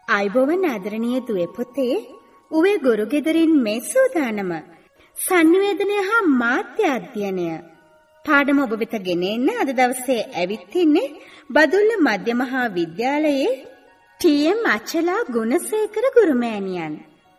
ආයුබෝවන් ආදරණීය දුවේ පුතේ, උවේ ගුරු ගෙදරින් මේ සූදානම සංනිවේදනය හා මාධ්‍ය අධ්‍යයනය පාඩම ඔබ වෙත ගෙන එන්න අද දවසේ ඇවිත් ඉන්නේ බදුල්ල මධ්‍ය මහා විද්‍යාලයේ ටී.එම්. අචලා ගුණසේකර ගුරුමෑණියන්.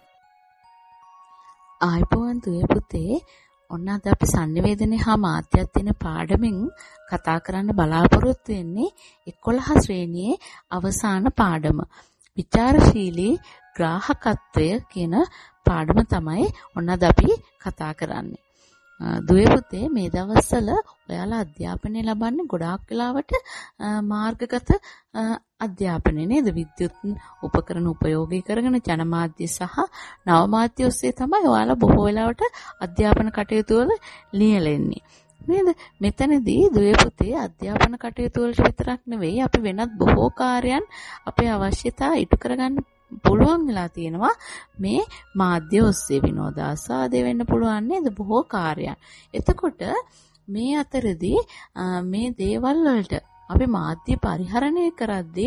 ආයුබෝවන් දුවේ පුතේ, ඔන්න අද අපි සංනිවේදනය හා මාධ්‍ය අධ්‍යයන පාඩමෙන් කතා කරන්න බලාපොරොත්තු වෙන්නේ 11 ශ්‍රේණියේ අවසාන පාඩම. විචාරශීලී ග්‍රාහකත්වය කියන පාඩම තමයි ඔන්න අද අපි කතා කරන්නේ. දුවේ පුතේ, මේ දවස්වල ඔයාලා අධ්‍යාපනය ලබන්නේ ගොඩාක් වෙලාවට මාර්ගගත අධ්‍යාපනය නේද? විද්‍යුත් උපකරණ උපයෝගී කරගෙන ජනමාධ්‍ය සහ නවමාධ්‍ය ඔස්සේ තමයි ඔයාලා බොහෝ වෙලාවට අධ්‍යාපන කටයුතු වල ලියලෙන්නේ. නේද? මෙතනදී දුවේ පුතේ අධ්‍යාපන කටයුතු වලට විතරක් නෙවෙයි අපි වෙනත් බොහෝ කාර්යයන් අපේ අවශ්‍යතා ඉටු කරගන්න පුළුවන් වෙලා තියෙනවා මේ මාධ්‍ය ඔස්සේ. විනෝදාස්වාදය වෙන්න පුළුවන් නේද? බොහෝ කාර්යයන්. එතකොට මේ අතරදී මේ දේවල් වලට අපි මාධ්‍ය පරිහරණය කරද්දී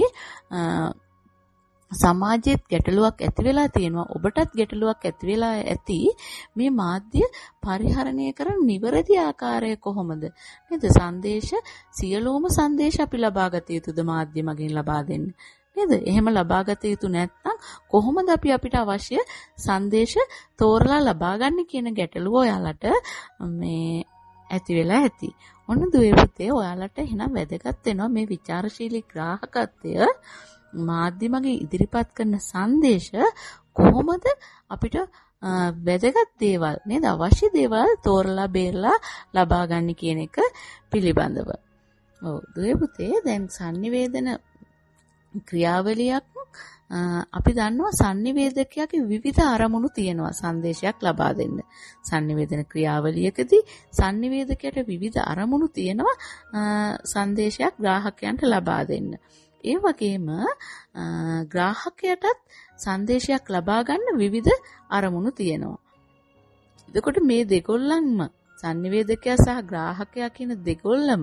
සමාජයේත් ගැටලුවක් ඇති වෙලා තියෙනවා. ඔබටත් ගැටලුවක් ඇති වෙලා ඇති. මේ මාධ්‍ය පරිහරණය කරන නිවැරදි ආකාරය කොහොමද? නේද? සංදේශ සියලුම සංදේශ අපි ලබා ගත යුතුද මාධ්‍ය මගින් ලබා දෙන්න? නේද? එහෙම ලබා ගත යුතු නැත්නම් කොහොමද අපි අපිට අවශ්‍ය සංදේශ තෝරලා ලබා ගන්න කියන ගැටලුව ඔයාලට මේ ඇති වෙලා ඇති. ඔන්න දුවේ පුතේ, ඔයාලට එහෙනම් වැදගත් වෙනවා මේ විචාරශීලී ග්‍රාහකත්වය මාධ්‍ය මගින් ඉදිරිපත් කරන සංදේශ කොහොමද අපිට වැදගත් දේවල් නේද? අවශ්‍ය දේවල් තෝරලා බේරලා ලබා ගන්න කියන එක පිළිබඳව. ඔව් දුවේ පුතේ, දැන් සංනිවේදන ක්‍රියාවලියක් අපි දන්නවා සංනිවේදකයාගේ විවිධ අරමුණු තියෙනවා සංදේශයක් ලබා දෙන්න. සංනිවේදන ක්‍රියාවලියකදී සංනිවේදකයට විවිධ අරමුණු තියෙනවා සංදේශයක් ග්‍රාහකයන්ට ලබා දෙන්න. ඒ වගේම ග්‍රාහකයටත් සංදේශයක් ලබා ගන්න විවිධ අරමුණු තියෙනවා. එතකොට මේ දෙකොල්ලන්ම සංනිවේදකයා සහ ග්‍රාහකයා කියන දෙකොල්ලම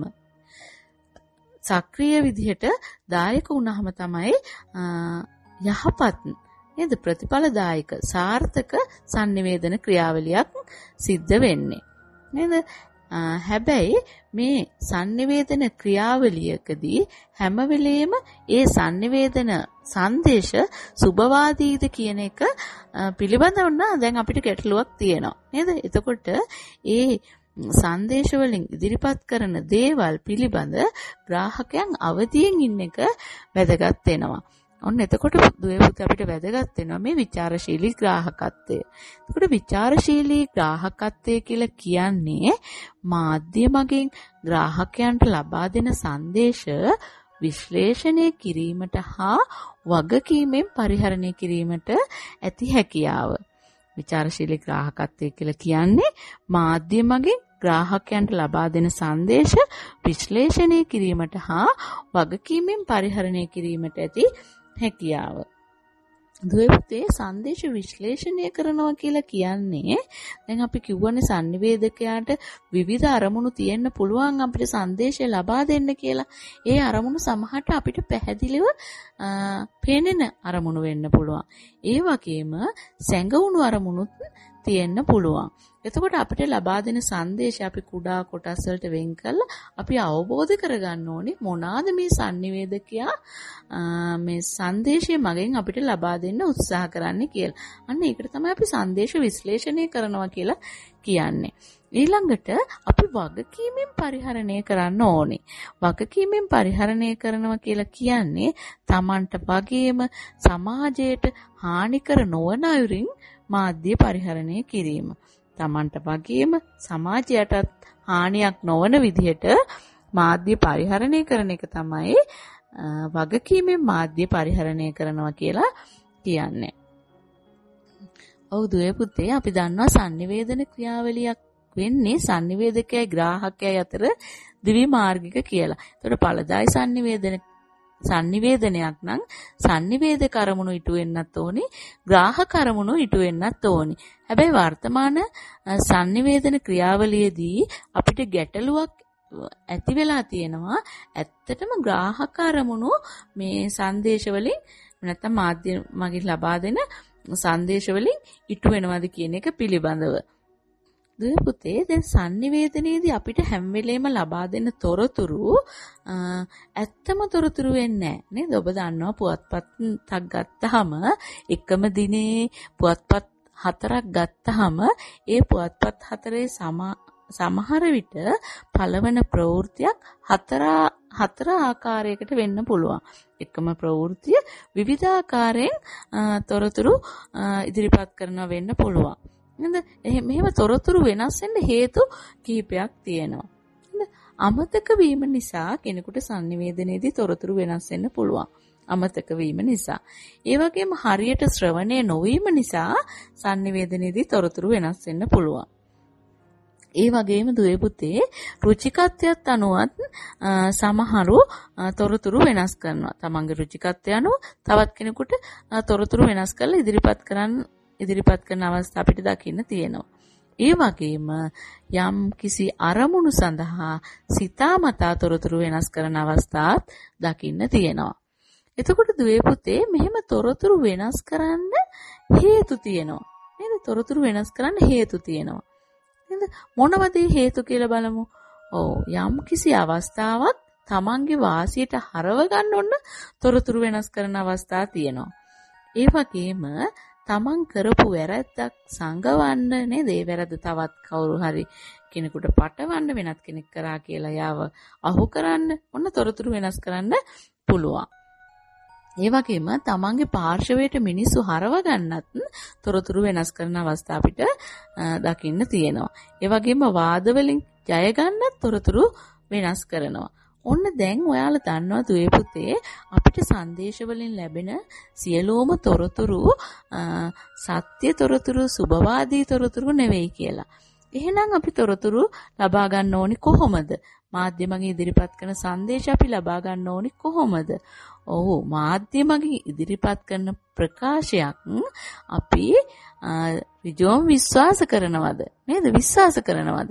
සක්‍රීය විදිහට දායක වුණාම තමයි යහපත් නේද? ප්‍රතිඵලදායක සාර්ථක සංනිවේදන ක්‍රියාවලියක් සිද්ධ වෙන්නේ නේද? හැබැයි මේ සංනිවේදන ක්‍රියාවලියකදී හැම වෙලෙම ඒ සංනිවේදන සංදේශ සුබවාදීද කියන එක පිළිබඳව නම් දැන් අපිට ගැටලුවක් තියෙනවා නේද? එතකොට ඒ සංදේශ වලින් ඉදිරිපත් කරන දේවල් පිළිබඳ ග්‍රාහකයන් අවදියෙන් ඉන්න එක වැදගත් වෙනවා. ඔන්න එතකොට දුවේ පුතේ අපිට වැදගත් වෙනවා මේ විචාරශීලී ග්‍රාහකත්වය. එතකොට විචාරශීලී ග්‍රාහකත්වය කියලා කියන්නේ මාධ්‍ය මගින් ග්‍රාහකයන්ට ලබා දෙන සංදේශ විශ්ලේෂණය කිරීමට හා වගකීමෙන් පරිහරණය කිරීමට ඇති හැකියාව. විචාරශීලී ග්‍රාහකත්වය කියලා කියන්නේ මාධ්‍ය මගින් ග්‍රාහකයන්ට ලබා දෙන සංදේශ විශ්ලේෂණය කිරීමට හා වගකීමෙන් පරිහරණය කිරීමට ඇති හැකියාව. දුවේ පුතේ, සංදේශ විශ්ලේෂණය කරනවා කියලා කියන්නේ දැන් අපි කියවනේ සංනිවේදකයාට විවිධ අරමුණු තියෙන්න පුළුවන් අපිට සංදේශය ලබා දෙන්න කියලා. ඒ අරමුණු සමහරට අපිට පැහැදිලිව පේනෙන අරමුණු වෙන්න පුළුවන්. ඒ වගේම සැඟවුණු අරමුණුත් තියෙන්න පුළුවන්. එතකොට අපිට ලබා දෙන සංදේශය අපි කුඩා කොටස් වලට වෙන් කරලා අපි අවබෝධ කරගන්න ඕනේ මොනවාද මේ සංනිවේදකයා මේ සංදේශය මගෙන් අපිට ලබා දෙන්න උත්සාහ කරන්නේ කියලා. අන්න ඒකට තමයි අපි සංදේශ විශ්ලේෂණය කරනවා කියලා කියන්නේ. ඊළඟට අපි වගකීමෙන් පරිහරණය කරන්න ඕනේ. වගකීමෙන් පරිහරණය කරනවා කියලා කියන්නේ Tamanට වගේම සමාජයට හානිකර නොවන අයුරින් මාධ්‍ය පරිහරණය කිරීම. Tamanට වගේම සමාජයටත් හානියක් නොවන විදිහට මාධ්‍ය පරිහරණය කරන එක තමයි වගකීමෙන් මාධ්‍ය පරිහරණය කරනවා කියලා කියන්නේ. ඔව් දුවේ පුතේ, අපි දන්නවා සංනිවේදන ක්‍රියාවලියක් වෙන්නේ සංනිවේදකයයි ග්‍රාහකයයි අතර ද්විමාර්ගික කියලා. ඒතකොට ඵලදායි සංනිවේදනයක් නම් සංනිවේදක අරමුණු ඉටු වෙන්නත් ඕනි, ග්‍රාහක අරමුණු ඉටු වෙන්නත් ඕනි. හැබැයි වර්තමාන සංනිවේදන ක්‍රියාවලියේදී අපිට ගැටලුවක් ඇති වෙලා තියෙනවා. ඇත්තටම ග්‍රාහක අරමුණු මේ සංදේශ වලින් නැත්නම් මාධ්‍ය මගින් ලබා දෙන සංදේශ වලින් ඉටු වෙනවද කියන එක පිළිබඳව. දුවේ පුතේ දැන් sannivedanayේදී අපිට හැම වෙලේම ලබා දෙන තොරතුරු ඇත්තම තොරතුරු වෙන්නේ නැහැ නේද? ඔබ දන්නවා පුවත්පත්ක් ගත්තාම එකම දිනේ පුවත්පත් 4ක් ගත්තාම ඒ පුවත්පත් 4 සමහර විට පළවන ප්‍රවෘත්තියක් හතර ආකාරයකට වෙන්න පුළුවන්. එකම ප්‍රවෘත්තිය විවිධ ආකාරයෙන් තොරතුරු ඉදිරිපත් කරන වෙන්න පුළුවන්. නේද? මෙහෙම තොරතුරු වෙනස් වෙන්න හේතු කිහිපයක් තියෙනවා. නේද? අමතක වීම නිසා කෙනෙකුට sannivedanayේදී තොරතුරු වෙනස් වෙන්න පුළුවන්. අමතක වීම නිසා. ඒ වගේම හරියට ශ්‍රවණය නොවීම නිසා sannivedanayේදී තොරතුරු වෙනස් වෙන්න පුළුවන්. ඒ වගේම දුවේ පුතේ රුචිකත්වයට අනුවත් සමහරු තොරතුරු වෙනස් කරනවා. තමන්ගේ රුචිකත්වය අනුව තවත් කෙනෙකුට තොරතුරු වෙනස් කරලා ඉදිරිපත් කරන අවස්ථා අපිට දකින්න තියෙනවා. ඒ වගේම යම් කිසි අරමුණු සඳහා සිතාමතා තොරතුරු වෙනස් කරන අවස්ථාත් දකින්න තියෙනවා. එතකොට දුවේ පුතේ මෙහෙම තොරතුරු වෙනස් කරන්න හේතු තියෙනවා. නේද? තොරතුරු වෙනස් කරන්න හේතු තියෙනවා. නේද? මොනවද හේතු කියලා බලමු. යම් කිසි අවස්ථාවක් තමන්ගේ වාසියට හරව ගන්න ඕන තොරතුරු වෙනස් කරන අවස්ථා තියෙනවා. ඒ වගේම තමන් කරපු වැරද්දක් සංගවන්න නේද? ඒ වැරද්ද තවත් කවුරු හරි කෙනෙකුට පටවන්න වෙනත් කෙනෙක් කරා කියලා යාව අහු කරන්න ඔන්න තොරතුරු වෙනස් කරන්න පුළුවන්. ඒ වගේම තමන්ගේ පාර්ශවයට මිනිස්සු හරව ගන්නත් තොරතුරු වෙනස් කරන අවස්ථා අපිට දකින්න තියෙනවා. ඒ වගේම වාද වලින් ජය ගන්නත් තොරතුරු වෙනස් කරනවා. ඔන්න දැන් ඔයාලා දන්නවා දුවේ පුතේ අපිට සංදේශ වලින් ලැබෙන සියලුම තොරතුරු සත්‍ය තොරතුරු සුභවාදී තොරතුරු නෙවෙයි කියලා. එහෙනම් අපි තොරතුරු ලබා ගන්න ඕනි කොහොමද? මාධ්‍ය මගින් ඉදිරිපත් කරන සංදේශ අපි ලබා ගන්න ඕනි කොහොමද? මාධ්‍ය මගින් ඉදිරිපත් කරන ප්‍රකාශයක් අපි ඍජුවම විශ්වාස කරනවද? නේද? විශ්වාස කරනවද?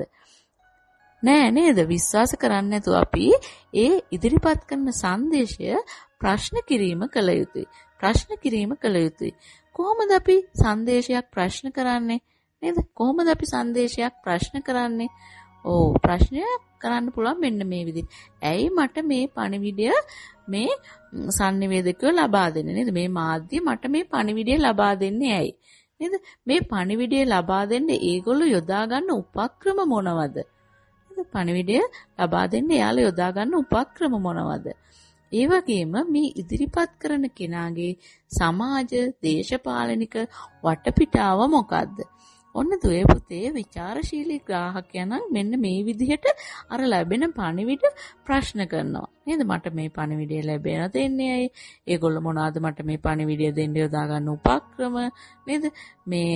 නෑ නේද? විශ්වාස කරන්නේ නැතුව අපි ඒ ඉදිරිපත් කරන සංදේශය ප්‍රශ්න කිරීම කළ යුතුයි. ප්‍රශ්න කිරීම කළ යුතුයි. කොහොමද අපි සංදේශයක් ප්‍රශ්න කරන්නේ? නේද? කොහොමද අපි සංදේශයක් ප්‍රශ්න කරන්නේ? ප්‍රශ්නයක් කරන්න පුළුවන් මෙන්න මේ විදිහට. ඇයි මට මේ පණිවිඩය මේ sannivedakaya ලබා දෙන්නේ නේද? මේ මාධ්‍ය මට මේ පණිවිඩය ලබා දෙන්නේ ඇයි? නේද? මේ පණිවිඩය ලබා දෙන්න ඒගොල්ලෝ යොදා ගන්න උපක්‍රම මොනවද? පණිවිඩය ලබා දෙන්න එයාලා යොදා ගන්න උපක්‍රම මොනවද? ඒ වගේම මේ ඉදිරිපත් කරන කෙනාගේ සමාජ දේශපාලනික වටපිටාව මොකද්ද? ඔන්න දුවේ පුතේ විචාරශීලී ග්‍රාහකයා නම් මෙන්න මේ විදිහට අර ලැබෙන පණිවිඩ ප්‍රශ්න කරනවා. නේද? මට මේ පණිවිඩය ලැබෙන දෙන්නේ ඇයි? ඒගොල්ලෝ මොනවාද මට මේ පණිවිඩය දෙන්න යොදා ගන්න උපක්‍රම? නේද? මේ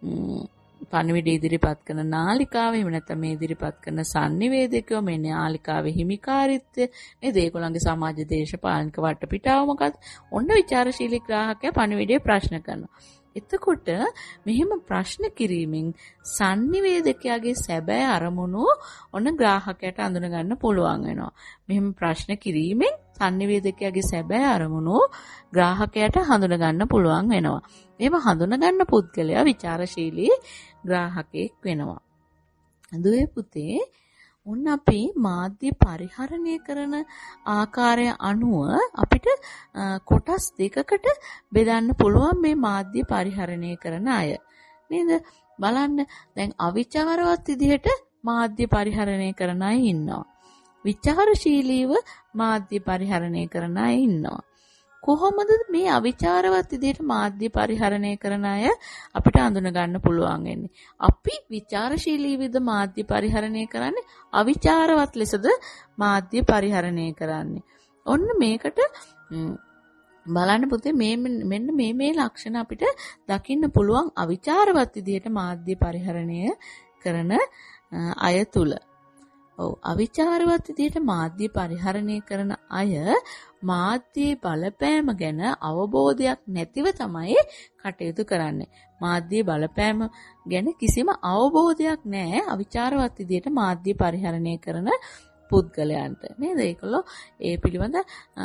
පණිවිඩය ඉදිරිපත් කරන නාලිකාව එහෙම නැත්නම් මේ ඉදිරිපත් කරන sannivedakaya මේ නාලිකාවේ හිමිකාරීත්වය නේද? ඒගොල්ලන්ගේ සමාජ දේශපාලනික වටපිටාව මොකක්ද? ඔන්න විචාරශීලී ග්‍රාහකයා පණිවිඩය ප්‍රශ්න කරනවා. එතකොට මෙහෙම ප්‍රශ්න කිරීමෙන් sannivedakayaගේ සැබෑ අරමුණු ඔන්න ග්‍රාහකයාට අඳුන ගන්න පුළුවන් වෙනවා. මෙහෙම ප්‍රශ්න කිරීමෙන් sannivedakayaගේ සැබෑ අරමුණු ග්‍රාහකයාට හඳුන ගන්න පුළුවන් වෙනවා. එහෙම හඳුන ගන්න පුද්ගලයා විචාරශීලී ග්‍රාහකයෙක් වෙනවා. දුවේ පුතේ ඔන්න අපි මාධ්‍ය පරිහරණය කරන ආකාරය අනුව අපිට කොටස් දෙකකට බෙදන්න පුළුවන් මේ මාධ්‍ය පරිහරණය කරන අය. නේද? බලන්න දැන් අවිචාරවත් විදිහට මාධ්‍ය පරිහරණය කරන අය ඉන්නවා. විචාරශීලීව මාධ්‍ය පරිහරණය කරන අය ඉන්නවා. කොහොමද මේ අවිචාරවත් විදිහට මාධ්‍ය පරිහරණය කරන අය අපිට අඳුන ගන්න පුළුවන් වෙන්නේ? අපි විචාරශීලී විද මාධ්‍ය පරිහරණය කරන්නේ අවිචාරවත් ලෙසද මාධ්‍ය පරිහරණය කරන්නේ? ඔන්න මේකට බලන්න පුතේ මෙන්න මේ ලක්ෂණ අපිට දකින්න පුළුවන් අවිචාරවත් විදිහට මාධ්‍ය පරිහරණය කරන අය තුල. අවිචාරවත් විදිහට මාධ්‍ය පරිහරණය කරන අය මාධ්‍යයේ බලපෑම ගැන අවබෝධයක් නැතිව තමයි කටයුතු කරන්නේ. මාධ්‍යයේ බලපෑම ගැන කිසිම අවබෝධයක් නැහැ අවිචාරවත් විදිහට මාධ්‍ය පරිහරණය කරන පුද්ගලයන්ට නේද? ඒකලෝ ඒ පිළිබඳ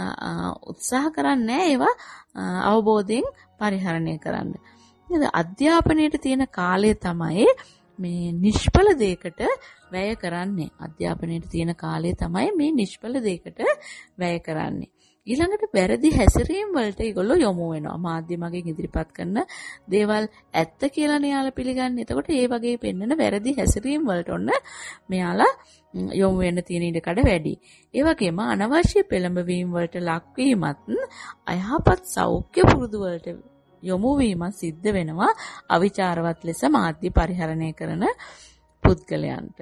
උත්සාහ කරන්නේ ඒවා අවබෝධයෙන් පරිහරණය කරන්න. නේද? අධ්‍යාපනයේ තියෙන කාලය තමයි මේ නිෂ්ඵල දෙයකට වැය කරන්නේ. අධ්‍යාපනයේ තියෙන කාලය තමයි මේ නිෂ්ඵල දෙයකට වැය කරන්නේ. ඊළඟට වැරදි හැසිරීම් වලට ඒගොල්ලෝ යොමු වෙනවා. මාධ්‍යමගෙන් ඉදිරිපත් කරන දේවල් ඇත්ත කියලා නෙයාලා පිළිගන්නේ. එතකොට ඒ වගේ පෙන්වන වැරදි හැසිරීම් වලට ඔන්න මෙයාලා යොමු වෙන්න තියෙන ඉඩකඩ වැඩි. ඒ වගේම අනවශ්‍ය පෙළඹවීම් වලට ලක්වීමත් අයහපත් සෞඛ්‍ය පුරුදු වලට යොමු වීමත් සිද්ධ වෙනවා අවිචාරවත් ලෙස මාධ්‍ය පරිහරණය කරන පුද්ගලයන්ට.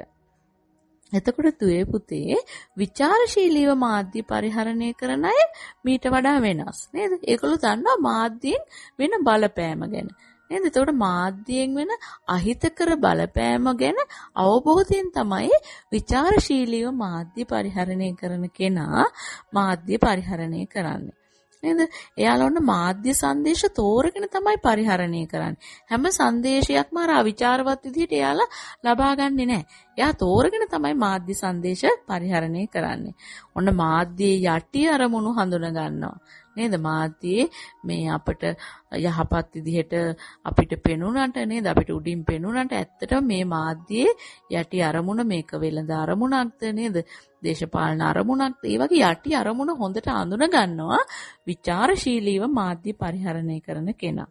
එතකොට දුවේ පුතේ විචාරශීලීව මාධ්‍ය පරිහරණය කරන අය මීට වඩා වෙනස් නේද? ඒගොල්ලෝ දන්නවා මාධ්‍යයෙන් වෙන බලපෑම ගැන. නේද? එතකොට මාධ්‍යයෙන් වෙන අහිතකර බලපෑම ගැන අවබෝධයෙන් තමයි විචාරශීලීව මාධ්‍ය පරිහරණය කරන කෙනා මාධ්‍ය පරිහරණය කරන්නේ. නේද? එයාලා ඔන්න මාධ්‍ය සංදේශ තෝරගෙන තමයි පරිහරණය කරන්නේ. හැම සංදේශයක්ම අර අවිචාරවත් විදිහට එයාලා ලබා ගන්නෙ නැහැ. එයා තෝරගෙන තමයි මාධ්‍ය සංදේශ පරිහරණය කරන්නේ. ඔන්න මාධ්‍යයේ යටි අරමුණු හඳුන ගන්නවා. නේද? මාධ්‍යයේ මේ අපට යහපත් විදිහට අපිට පෙනුනට නේද? අපිට උඩින් පෙනුනට ඇත්තටම මේ මාධ්‍යයේ යටි අරමුණ මේක වෙළඳ අරමුණක්ද නේද? දේශපාලන අරමුණක්ද? ඒ වගේ යටි අරමුණ හොඳට අඳුන ගන්නවා විචාරශීලීව මාධ්‍ය පරිහරණය කරන කෙනා.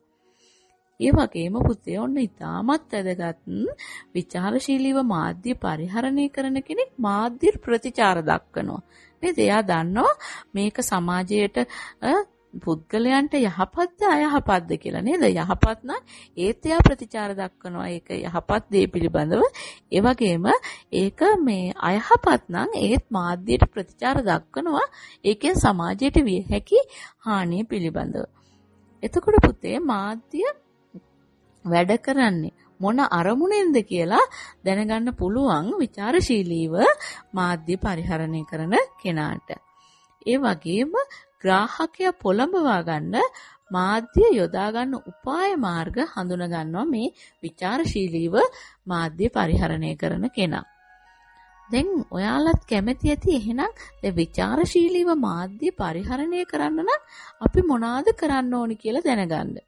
ඒ වගේම පුතේ ඔන්න ඉතාමත් වැදගත් විචාරශීලීව මාධ්‍ය පරිහරණය කරන කෙනෙක් මාධ්‍ය ප්‍රතිචාර දක්වනවා. නේද? එයා දන්නවා මේක සමාජයට පුද්ගලයන්ට යහපත්ද අයහපත්ද කියලා නේද? යහපත් නම් ඒත් එයා ප්‍රතිචාර දක්වනවා. ඒක යහපත් දේ පිළිබඳව. ඒ වගේම ඒක මේ අයහපත් නම් ඒත් මාධ්‍යයට ප්‍රතිචාර දක්වනවා. ඒකෙන් සමාජයට විය හැකි හානිය පිළිබඳව. එතකොට පුතේ මාධ්‍ය වැඩ කරන්නේ මොන අරමුණෙන්ද කියලා දැනගන්න පුළුවන් විචාරශීලීව මාධ්‍ය පරිහරණය කරන කෙනාට. ඒ වගේම ග්‍රාහකයා පොළඹවා ගන්න මාධ්‍ය යොදා ගන්න උපාය මාර්ග හඳුන ගන්නවා මේ විචාරශීලීව මාධ්‍ය පරිහරණය කරන කෙනා. දැන් ඔයාලත් කැමති ඇති එහෙනම් විචාරශීලීව මාධ්‍ය පරිහරණය කරන්න නම් අපි මොනවාද කරන්න ඕනි කියලා දැනගන්න.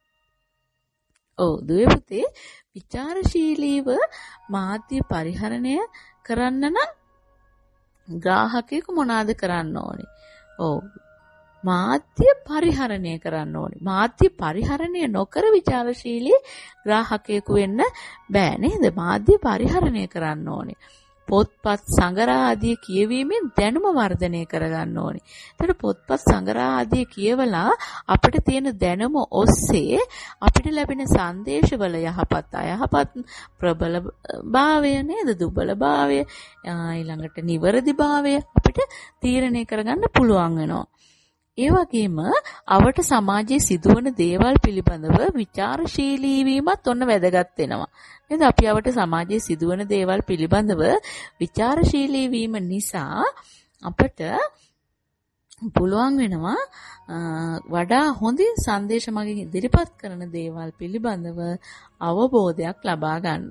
දුවේ පුතේ විචාරශීලීව මාධ්‍ය පරිහරණය කරන්න නම් ග්‍රාහකයෙකු මොනවාද කරන්න ඕනේ? මාධ්‍ය පරිහරණය කරන්න ඕනේ. මාධ්‍ය පරිහරණය නොකර විචාරශීලී ග්‍රාහකයෙකු වෙන්න බෑ නේද? මාධ්‍ය පරිහරණය කරන්න ඕනේ. පොත්පත් සංගරා ආදී කියවීමෙන් දැනුම වර්ධනය කරගන්න ඕනේ. එතකොට පොත්පත් සංගරා ආදී කියවලා අපිට තියෙන දැනුම ඔස්සේ අපිට ලැබෙන සංදේශවල යහපත් අයහපත් ප්‍රබල භාවය නේද? දුබල භාවය ඊළඟට නිවැරදි භාවය අපිට තීරණය කරගන්න පුළුවන් වෙනවා. ඒ වගේම අවට සමාජයේ සිදුවන දේවල් පිළිබඳව විචාරශීලී වීමත් ඔන්න වැදගත් වෙනවා. නේද? අපි අවට සමාජයේ සිදුවන දේවල් පිළිබඳව විචාරශීලී වීම නිසා අපට පුළුවන් වෙනවා වඩා හොඳින් සංදේශ මගින් ඉදිරිපත් කරන දේවල් පිළිබඳව අවබෝධයක් ලබා ගන්න.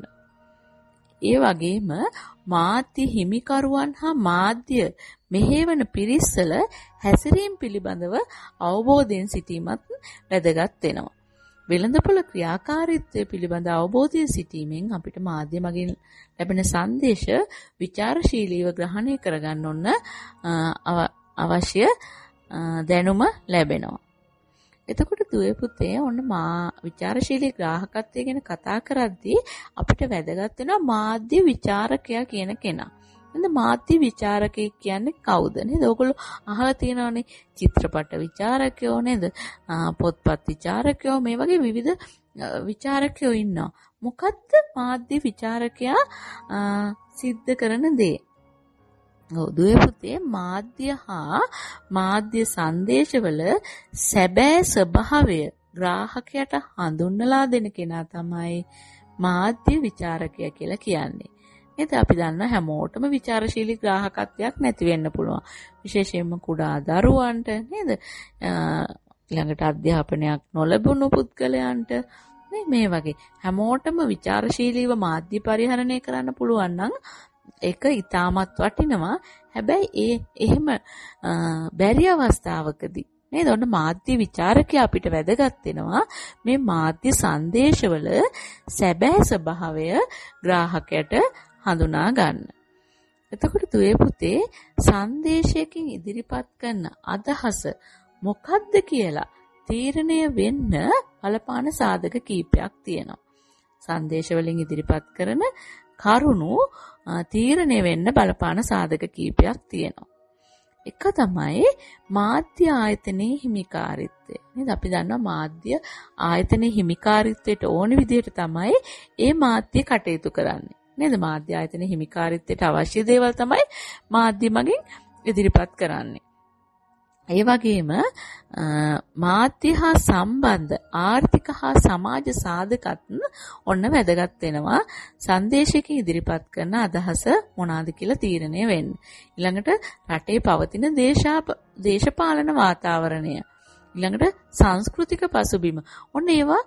ඒ වගේම මාධ්‍ය හිමිකරුවන් හා මාධ්‍ය මෙහෙවන පිරිස්සල හැසිරීම පිළිබඳව අවබෝධයෙන් සිටීමත් වැදගත් වෙනවා. වෙළඳපොළ ක්‍රියාකාරීත්වය පිළිබඳ අවබෝධයෙන් සිටීමෙන් අපිට මාධ්‍ය මගින් ලැබෙන සංදේශ විචාරශීලීව ග්‍රහණය කරගන්න ඕන අවශ්‍ය දැනුම ලැබෙනවා. එතකොට දුවේ පුතේ ඔන්න විචාරශීලී ග්‍රාහකත්වය ගැන කතා කරද්දී අපිට වැදගත් වෙනවා මාධ්‍ය විචාරකයා කියන කෙනා. නේද? මාධ්‍ය විචාරකයෙක් කියන්නේ කවුද නේද? ඔයගොල්ලෝ අහලා තියෙනවනේ චිත්‍රපට විචාරකයෝ නේද? පොත්පත් විචාරකයෝ මේ වගේ විවිධ විචාරකයෝ ඉන්නවා. මොකද්ද මාධ්‍ය විචාරකයා සිද්ධ කරන දේ? දුවේ පුතේ මාධ්‍ය හා මාධ්‍ය සංදේශවල සැබෑ ස්වභාවය ග්‍රාහකයාට හඳුන්වලා දෙන කෙනා තමයි මාධ්‍ය විචාරකයා කියලා කියන්නේ. නේද? අපි දන්නා හැමෝටම විචාරශීලී ග්‍රාහකත්වයක් නැති වෙන්න පුළුවන්. විශේෂයෙන්ම කුඩා දරුවන්ට නේද? ළඟට අධ්‍යාපනයක් නොලැබුණු පුද්ගලයන්ට මේ වගේ හැමෝටම විචාරශීලීව මාධ්‍ය පරිහරණය කරන්න පුළුවන් නම් ඒක ඊටමත් වටිනවා. හැබැයි එහෙම බැරි අවස්ථාවකදී නේද? ඔන්න මාධ්‍ය විචාරකයා අපිට වැදගත් වෙනවා මේ මාධ්‍ය සංදේශවල සැබෑ ස්වභාවය ග්‍රාහකයට හඳුනා ගන්න. එතකොට දුවේ පුතේ සංදේශයකින් ඉදිරිපත් කරන අදහස මොකක්ද කියලා තීරණය වෙන්න බලපාන සාධක කීපයක් තියෙනවා. සංදේශ වලින් ඉදිරිපත් කරන කරුණු තීරණය වෙන්න බලපාන සාධක කීපයක් තියෙනවා. එක තමයි මාධ්‍ය ආයතනයේ හිමිකාරීත්වය. නේද? අපි දන්නවා මාධ්‍ය ආයතනයේ හිමිකාරීත්වයට ඕන විදිහට තමයි ඒ මාධ්‍ය කටයුතු කරන්නේ. නේද? මාධ්‍ය ආයතනයේ හිමිකාරීත්වයට අවශ්‍ය දේවල් තමයි මාධ්‍ය මගින් ඉදිරිපත් කරන්නේ. ඒ වගේම මාධ්‍ය හා සම්බන්ධ ආර්ථික හා සමාජ සාධකත් ඔන්න වැදගත් වෙනවා. සංදේශයකින් ඉදිරිපත් කරන අදහස මොනවාද කියලා තීරණය වෙන්න. ඊළඟට රටේ පවතින දේශපාලන වාතාවරණය. ඊළඟට සංස්කෘතික පසුබිම. ඔන්න ඒවා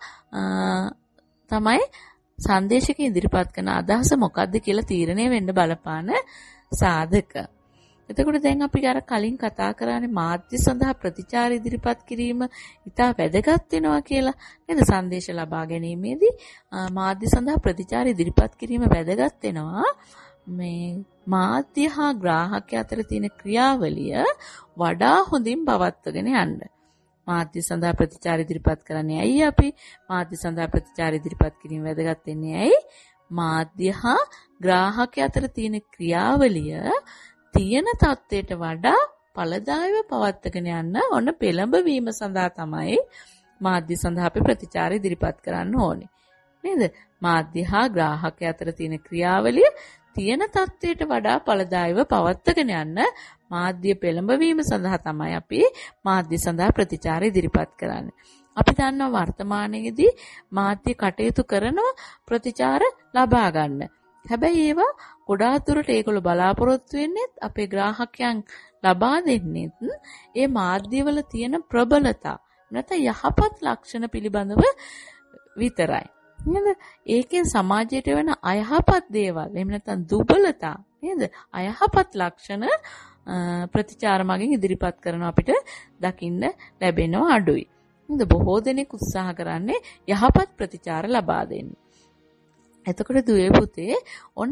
තමයි සංදේශයකින් ඉදිරිපත් කරන අදහස මොකක්ද කියලා තීරණය වෙන්න බලපාන සාධක. එතකොට දැන් අපි අර කලින් කතා කරානේ මාධ්‍ය සඳහා ප්‍රතිචාර ඉදිරිපත් කිරීම ඉතා වැදගත් වෙනවා කියලා. නේද? සංදේශ ලබා ගැනීමේදී මාධ්‍ය සඳහා ප්‍රතිචාර ඉදිරිපත් කිරීම වැදගත් වෙනවා. මේ මාධ්‍ය හා ග්‍රාහකයා අතර තියෙන ක්‍රියාවලිය වඩා හොඳින් පවත්වාගෙන යන්න. මාධ්‍ය සඳහා ප්‍රතිචාර ඉදිරිපත් කරන්නේ ඇයි අපි? මාධ්‍ය සඳහා ප්‍රතිචාර ඉදිරිපත් කිරීම වැදගත් වෙන්නේ ඇයි? මාධ්‍ය හා ග්‍රාහකයා අතර තියෙන ක්‍රියාවලිය තියෙන තත්ත්වයට වඩා ඵලදායීව පවත්වාගෙන යන්න ඔන්න පෙළඹවීම සඳහා තමයි මාධ්‍ය සඳහා අපි ප්‍රතිචාර ඉදිරිපත් කරන්න ඕනේ. නේද? මාධ්‍ය හා ග්‍රාහකයා අතර තියෙන ක්‍රියාවලිය තියෙන තත්ත්වයට වඩා ඵලදායීව පවත්වාගෙන යන්න මාධ්‍ය පෙළඹවීම සඳහා තමයි අපි මාධ්‍ය සඳහා ප්‍රතිචාර ඉදිරිපත් කරන්නේ. අපි දන්නවා වර්තමානයේදී මාධ්‍ය කටයුතු කරන ප්‍රතිචාර ලබා ගන්න. හැබැයි ඒවා ගොඩාක් දුරට ඒගොල්ලෝ බලාපොරොත්තු වෙන්නේ අපේ ග්‍රාහකයන් ලබා දෙන්නේ ඒ මාධ්‍යවල තියෙන ප්‍රබලතා නැත්නම් යහපත් ලක්ෂණ පිළිබඳව විතරයි. නේද? ඒකෙන් සමාජයට වෙන අයහපත් දේවල් එහෙම නැත්නම් දුබලතා නේද? අයහපත් ලක්ෂණ ප්‍රතිචාර මගින් ඉදිරිපත් කරන අපිට දකින්න ලැබෙනවා අඩුයි. නේද? බොහෝ දෙනෙක් උත්සාහ කරන්නේ යහපත් ප්‍රතිචාර ලබා දෙන්න. එතකොට දුවේ පුතේ ඔන්න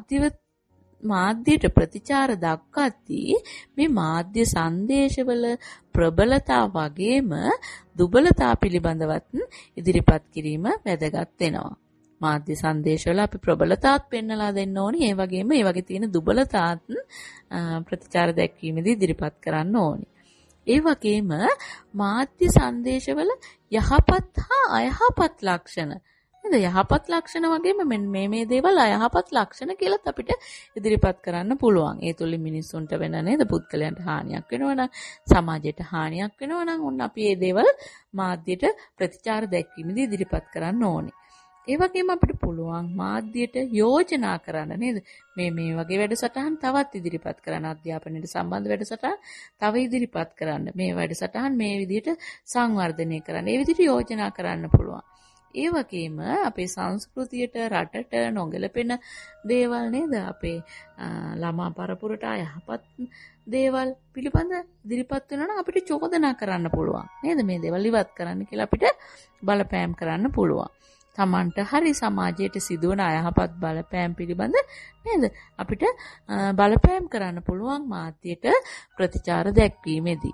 මාධ්‍යයට ප්‍රතිචාර දක්වද්දී මේ මාධ්‍ය සංදේශවල ප්‍රබලතා වගේම දුබලතා පිළිබඳවත් ඉදිරිපත් කිරීම වැදගත් වෙනවා. මාධ්‍ය සංදේශවල අපි ප්‍රබලතාවත් පෙන්වලා දෙන්න ඕනි. ඒ වගේම ඒ වගේ තියෙන දුබලතාත් ප්‍රතිචාර දැක්වීමේදී ඉදිරිපත් කරන්න ඕනි. ඒ වගේම මාධ්‍ය සංදේශවල යහපත් හා අයහපත් ලක්ෂණ යහපත් ලක්ෂණ වගේම මේ දේවල් අයහපත් ලක්ෂණ කියලාත් අපිට ඉදිරිපත් කරන්න පුළුවන්. ඒ තුලින් මිනිස්සුන්ට වෙන නේද පුද්ගලයන්ට හානියක් වෙනවනම් සමාජයට හානියක් වෙනවනම් ඔන්න අපි මේ දේවල් මාධ්‍යයට ප්‍රතිචාර දැක්වීමේදී ඉදිරිපත් කරන්න ඕනේ. ඒ වගේම අපිට පුළුවන් මාධ්‍යයට යෝජනා කරන්න නේද? මේ වගේ වැඩසටහන් තවත් ඉදිරිපත් කරන්න, අධ්‍යාපනයට සම්බන්ධ වැඩසටහන් තව ඉදිරිපත් කරන්න. මේ වැඩසටහන් මේ විදිහට සංවර්ධනය කරන්න. ඒ විදිහට යෝජනා කරන්න පුළුවන්. ඒ වගේම අපේ සංස්කෘතියට රටට නොගැලපෙන දේවල් නේද අපේ ළමා පරපුරට යහපත් දේවල් පිළිබඳ ඉදිරිපත් වෙනවා නම් අපිට චෝදනා කරන්න පුළුවන් නේද මේ දේවල් ඉවත් කරන්න කියලා අපිට බලපෑම් කරන්න පුළුවන්. Tamanට හරි සමාජයට සිදුවන අයහපත් බලපෑම් පිළිබඳ නේද අපිට බලපෑම් කරන්න පුළුවන් මාධ්‍යයට ප්‍රතිචාර දැක්වීමේදී.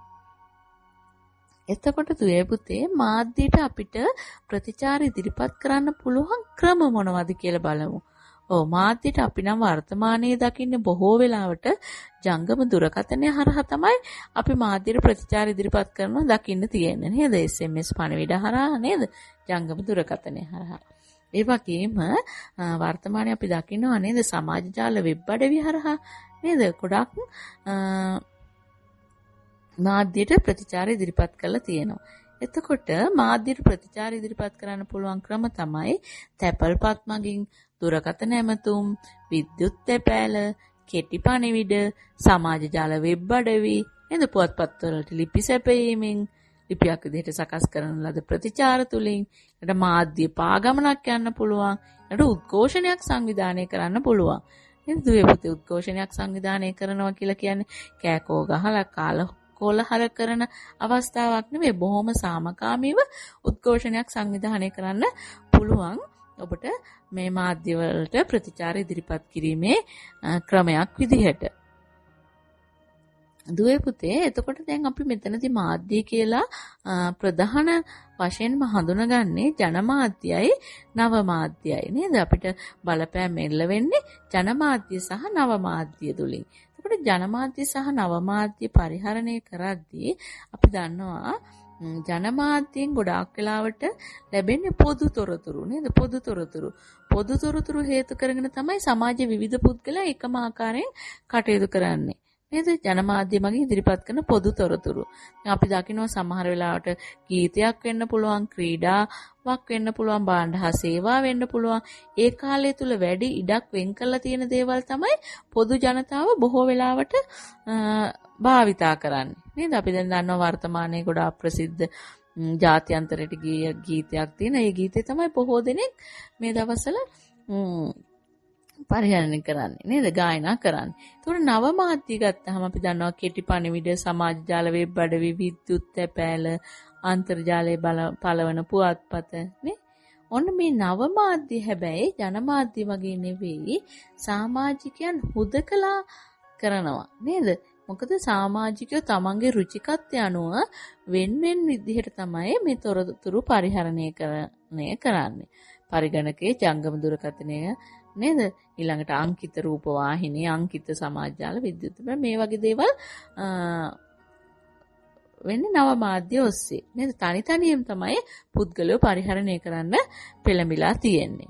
එතකොට දුවේ පුතේ මාධ්‍යයට අපිට ප්‍රතිචාර ඉදිරිපත් කරන්න පුළුවන් ක්‍රම මොනවද කියලා බලමු. මාධ්‍යයට අපි නම් වර්තමානයේ දකින්නේ බොහෝ වෙලාවට ජංගම දුරකථනය හරහා තමයි අපි මාධ්‍යයට ප්‍රතිචාර ඉදිරිපත් කරනවා දකින්න තියෙන්නේ නේද? SMS පණිවිඩ හරහා නේද? ජංගම දුරකථනය හරහා. ඒ වගේම වර්තමානයේ අපි දකිනවා නේද සමාජ ජාල වෙබ් අඩවි හරහා නේද? ගොඩක් මාධ්‍යයට ප්‍රතිචාර ඉදිරිපත් කරලා තියෙනවා. එතකොට මාධ්‍යයට ප්‍රතිචාර ඉදිරිපත් කරන්න පුළුවන් ක්‍රම තමයි තැපල්පත් මගින්, දුරකථන ඇමතුම්, විද්‍යුත් තැපෑල, කෙටි පණිවිඩ, සමාජ ජාල වෙබ් අඩවි, නේද පුවත්පත්වලට ලිපි සැපයීමෙන්, ලිපියක් විදිහට සකස් කරන ලද ප්‍රතිචාර තුලින් මාධ්‍ය පාගමනක් යන්න පුළුවන්. ඊට උද්ඝෝෂණයක් සංවිධානය කරන්න පුළුවන්. නේද? දුවේ පුතේ උද්ඝෝෂණයක් සංවිධානය කරනවා කියලා කියන්නේ කෑකෝ ගහලා කොලහල කරන අවස්ථාවක් නෙවෙයි. බොහොම සාමකාමීව උද්ඝෝෂණයක් සංවිධානය කරන්න පුළුවන්. ඔබට මේ මාධ්‍ය වලට ප්‍රතිචාර ඉදිරිපත් කිරීමේ ක්‍රමයක් විදිහට. දුවේ පුතේ එතකොට දැන් අපි මෙතනදී මාධ්‍ය කියලා ප්‍රධාන වශයෙන්ම හඳුනගන්නේ ජනමාධ්‍යයයි නවමාධ්‍යයයි නේද? අපිට බලපෑම් එල්ල වෙන්නේ ජනමාධ්‍ය සහ නවමාධ්‍ය තුලින්. එතකොට ජනමාධ්‍ය සහ නවමාධ්‍ය පරිහරණය කරද්දී අපි දන්නවා ජනමාධ්‍යයෙන් ගොඩාක් වෙලාවට ලැබෙන්නේ පොදු තොරතුරු නේද? පොදු තොරතුරු හේතු කරගෙන තමයි සමාජයේ විවිධ පුද්ගලයන් එකම ආකාරයෙන් කටයුතු කරන්නේ. නේද? ජනමාධ්‍ය මගින් ඉදිරිපත් කරන පොදු තොරතුරු. අපි දකිනවා සමහර වෙලාවට ගීතයක් වෙන්න පුළුවන්, ක්‍රීඩාවක් වෙන්න පුළුවන්, භාණ්ඩ හා සේවා වෙන්න පුළුවන්. ඒ කාලය තුල වැඩි ඉඩක් වෙන් කරලා තියෙන දේවල් තමයි පොදු ජනතාව බොහෝ වෙලාවට භාවිතා කරන්නේ. නේද? අපි දැන් දන්නවා වර්තමානයේ ගොඩාක් ප්‍රසිද්ධ ජාත්‍යන්තරයට ගිය ගීතයක් තියෙන. ඒ ගීතේ තමයි බොහෝ දෙනෙක් මේ දවස්වල පරිහරණය කරන්නේ නේද? ගායනා කරන්නේ. ඒතකොට නවමාධ්‍ය ගත්තාම අපි දන්නවා කෙටි පණිවිඩ, සමාජ ජාල, වෙබ් අඩවි, විද්‍යුත් තැපෑල, අන්තර්ජාලයේ පළවන පුවත්පත නේ. ඔන්න මේ නවමාධ්‍ය හැබැයි ජනමාධ්‍ය වගේ නෙවෙයි, සමාජිකයන් හුදකලා කරනවා නේද? මොකද සමාජිකයෝ තමන්ගේ රුචිකත්වය අනුව වෙන විදිහට තමයි මේ තොරතුරු පරිහරණය කරන්නේ. පරිගණකයේ ජංගම දුරකථනය නේද? ඊළඟට අංකිත රූප වාහිනී, අංකිත සමාජ ජාල, විද්‍යුත් මේ වගේ දේවල් වෙන්නේ නවමාධ්‍ය ඔස්සේ නේද? තනියෙන් තමයි පුද්ගලයෝ පරිහරණය කරන්න පෙළඹිලා තියෙන්නේ.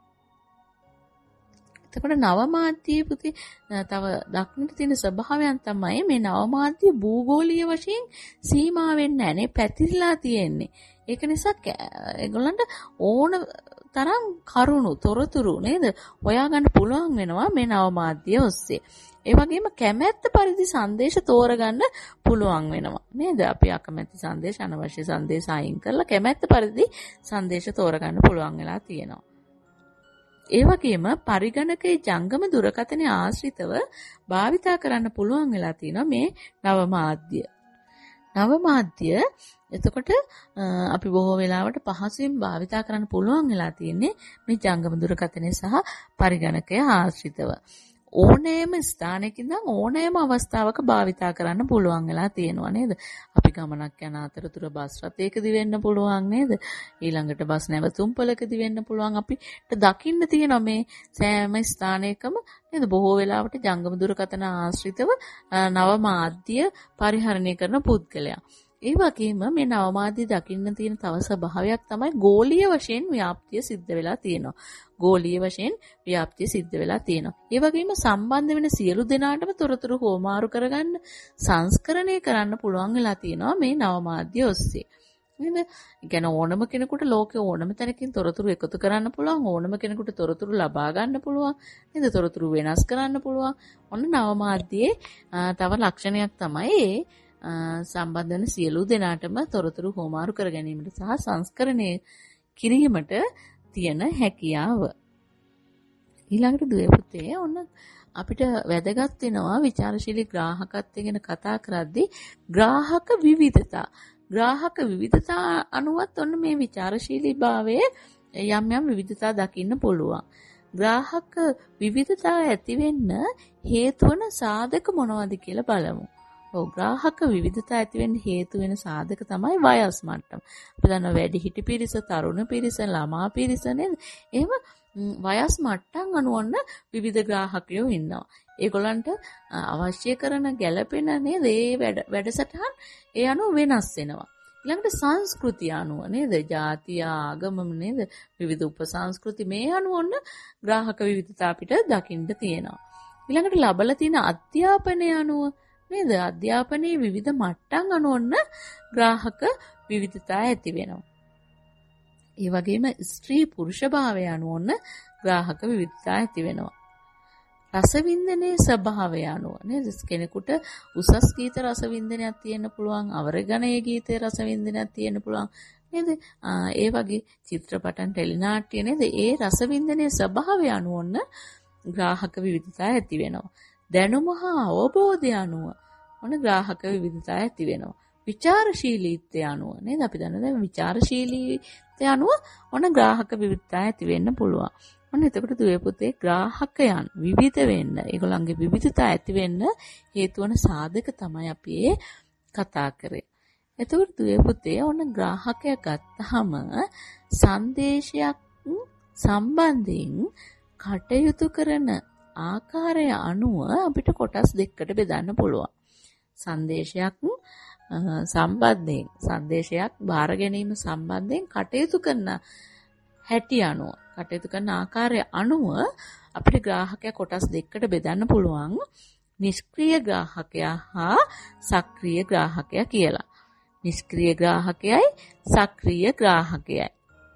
එතකොට නවමාධ්‍යයේ පුතේ තව දක්නට තියෙන ස්වභාවයන් තමයි මේ නවමාධ්‍ය භූගෝලීය වශයෙන් සීමා වෙන්නේ නැහැ නේ, පැතිරිලා තියෙන්නේ. ඒක නිසා ඒගොල්ලන්ට ඕන තරම් කරුණු තොරතුරු නේද හොයාගන්න පුළුවන් වෙනවා මේ නවමාධ්‍ය ඔස්සේ. ඒ වගේම කැමැත්ත පරිදි සංදේශ තෝරගන්න පුළුවන් වෙනවා නේද? අපි අකමැති සංදේශ, අනවශ්‍ය සංදේශ අයින් කරලා කැමැත්ත පරිදි සංදේශ තෝරගන්න පුළුවන් වෙලා තියෙනවා. ඒ වගේම පරිගණකයේ ජංගම දුරකථනයේ ආශ්‍රිතව භාවිතා කරන්න පුළුවන් වෙලා තියෙනවා මේ නවමාධ්‍ය. නවමාධ්‍ය එතකොට අපි බොහෝ වෙලාවට පහසුවෙන් භාවිතා කරන්න පුළුවන් වෙලා තියෙන්නේ මේ ජංගම දුරකථනය සහ පරිගණකය ආශ්‍රිතව. ඕනෑම ස්ථානයක ඉඳන් ඕනෑම අවස්ථාවක භාවිතා කරන්න පුළුවන් වෙලා තියෙනවා නේද? අපි ගමනක් යන අතරතුර බස් රථයකදී වෙන්න පුළුවන් නේද? ඊළඟට බස් නැවතුම්පලකදී වෙන්න පුළුවන්. අපිට දකින්න තියෙනවා මේ සෑම ස්ථානයකම නේද බොහෝ වෙලාවට ජංගම දුරකථන ආශ්‍රිතව නවමාධ්‍ය පරිහරණය කරන පුද්ගලයා. ඒ වගේම මේ නවමාධ්‍ය දකින්න තියෙන තව ස්වභාවයක් තමයි ගෝලීය වශයෙන් ව්‍යාප්තිය සිද්ධ වෙලා තියෙනවා. ගෝලීය වශයෙන් ව්‍යාප්තිය සිද්ධ වෙලා තියෙනවා. ඒ වගේම සම්බන්ධ වෙන සියලු දෙනාටම තොරතුරු හෝමාරු කරගන්න, සංස්කරණය කරන්න පුළුවන් වෙලා තියෙනවා මේ නවමාධ්‍ය ඔස්සේ. නේද? ඒ කියන්නේ ඕනම කෙනෙකුට ලෝකේ ඕනම තැනකින් තොරතුරු එකතු කරන්න පුළුවන්, ඕනම කෙනෙකුට තොරතුරු ලබා ගන්න පුළුවන්, නේද? තොරතුරු වෙනස් කරන්න පුළුවන්. ඔන්න නවමාධ්‍යයේ තව ලක්ෂණයක් තමයි සම්බන්ධ වෙන සියලු දෙනාටම තොරතුරු හෝමාරු කර ගැනීමට සහ සංස්කරණය කිරීමට තියෙන හැකියාව. ඊළඟට දුවේ පුතේ ඔන්න අපිට වැදගත් වෙනවා විචාරශීලී ග්‍රාහකත්වය ගැන කතා කරද්දී ග්‍රාහක විවිධතා අනුවත් ඔන්න මේ විචාරශීලී භාවයේ යම් විවිධතා දකින්න පුළුවන්. ග්‍රාහක විවිධතා ඇති වෙන්න හේතු වන සාධක මොනවද කියලා බලමු. ග්‍රාහක විවිධතා ඇති වෙන්න හේතු වෙන සාධක තමයි වයස් මට්ටම. අපි දන්නවා වැඩිහිටි පිරිස, තරුණ පිරිස, ළමා පිරිස නේද? එහෙම වයස් මට්ටම් අනුවන්න විවිධ ග්‍රාහකයෝ ඉන්නවා. ඒගොල්ලන්ට අවශ්‍ය කරන ගැළපෙන නේද මේ වැඩසටහන් ඒ අනුව වෙනස් වෙනවා. ඊළඟට සංස්කෘතිය අනුව නේද? ජාතිය, ආගම නේද? විවිධ උපසංස්කෘති මේ අනුව ඔන්න ග්‍රාහක විවිධතා අපිට දකින්න තියෙනවා. ඊළඟට ලබලා තියෙන අධ්‍යාපනය අනුව නේද? අධ්‍යාපනයේ විවිධ මට්ටම් අනුව ඔන්න ග්‍රාහක විවිධතා ඇති වෙනවා. ඒ වගේම ස්ත්‍රී පුරුෂ භාවය අනුව ඔන්න ග්‍රාහක විවිධතා ඇති වෙනවා. රසවින්දනයේ ස්වභාවය අනුව නේද? කෙනෙකුට උසස් ගීත රසවින්දනයක් තියෙන්න පුළුවන්, අවරගණයේ ගීතයේ රසවින්දනයක් තියෙන්න පුළුවන් නේද? ඒ වගේ චිත්‍රපටන්, ටෙලිනාට්‍ය නේද? ඒ රසවින්දනයේ ස්වභාවය අනුව ඔන්න ග්‍රාහක විවිධතා ඇති වෙනවා. දැනුම හා අවබෝධය අනුව ඔන්න ග්‍රාහක විවිධතා ඇති වෙනවා. විචාරශීලීත්වය අනුව නේද? අපි දන්නවා දැන් විචාරශීලීත්වය අනුව ඔන්න ග්‍රාහක විවිධතා ඇති වෙන්න පුළුවන්. ඔන්න එතකොට දුවේ පුතේ ග්‍රාහකයන් විවිධ වෙන්න, ඒගොල්ලන්ගේ විවිධතා ඇති වෙන්න හේතු වන සාධක තමයි අපි කතා කරේ. එතකොට දුවේ පුතේ ඔන්න ග්‍රාහකයා ගත්තාම සංදේශයක් සම්බන්ධයෙන් කටයුතු කරන ආකාරය අනුව අපිට කොටස් දෙකකට බෙදන්න පුළුවන්. සංදේශයක් සම්බන්ධයෙන් සංදේශයක් බාර ගැනීම සම්බන්ධයෙන් කටයුතු කරන හැටි අනුව කටයුතු කරන ආකාරය අනුව අපිට ග්‍රාහකයා කොටස් දෙකකට බෙදන්න පුළුවන්. නිෂ්ක්‍රීය ග්‍රාහකයා හා සක්‍රීය ග්‍රාහකයා කියලා. නිෂ්ක්‍රීය ග්‍රාහකයයි සක්‍රීය ග්‍රාහකයයි.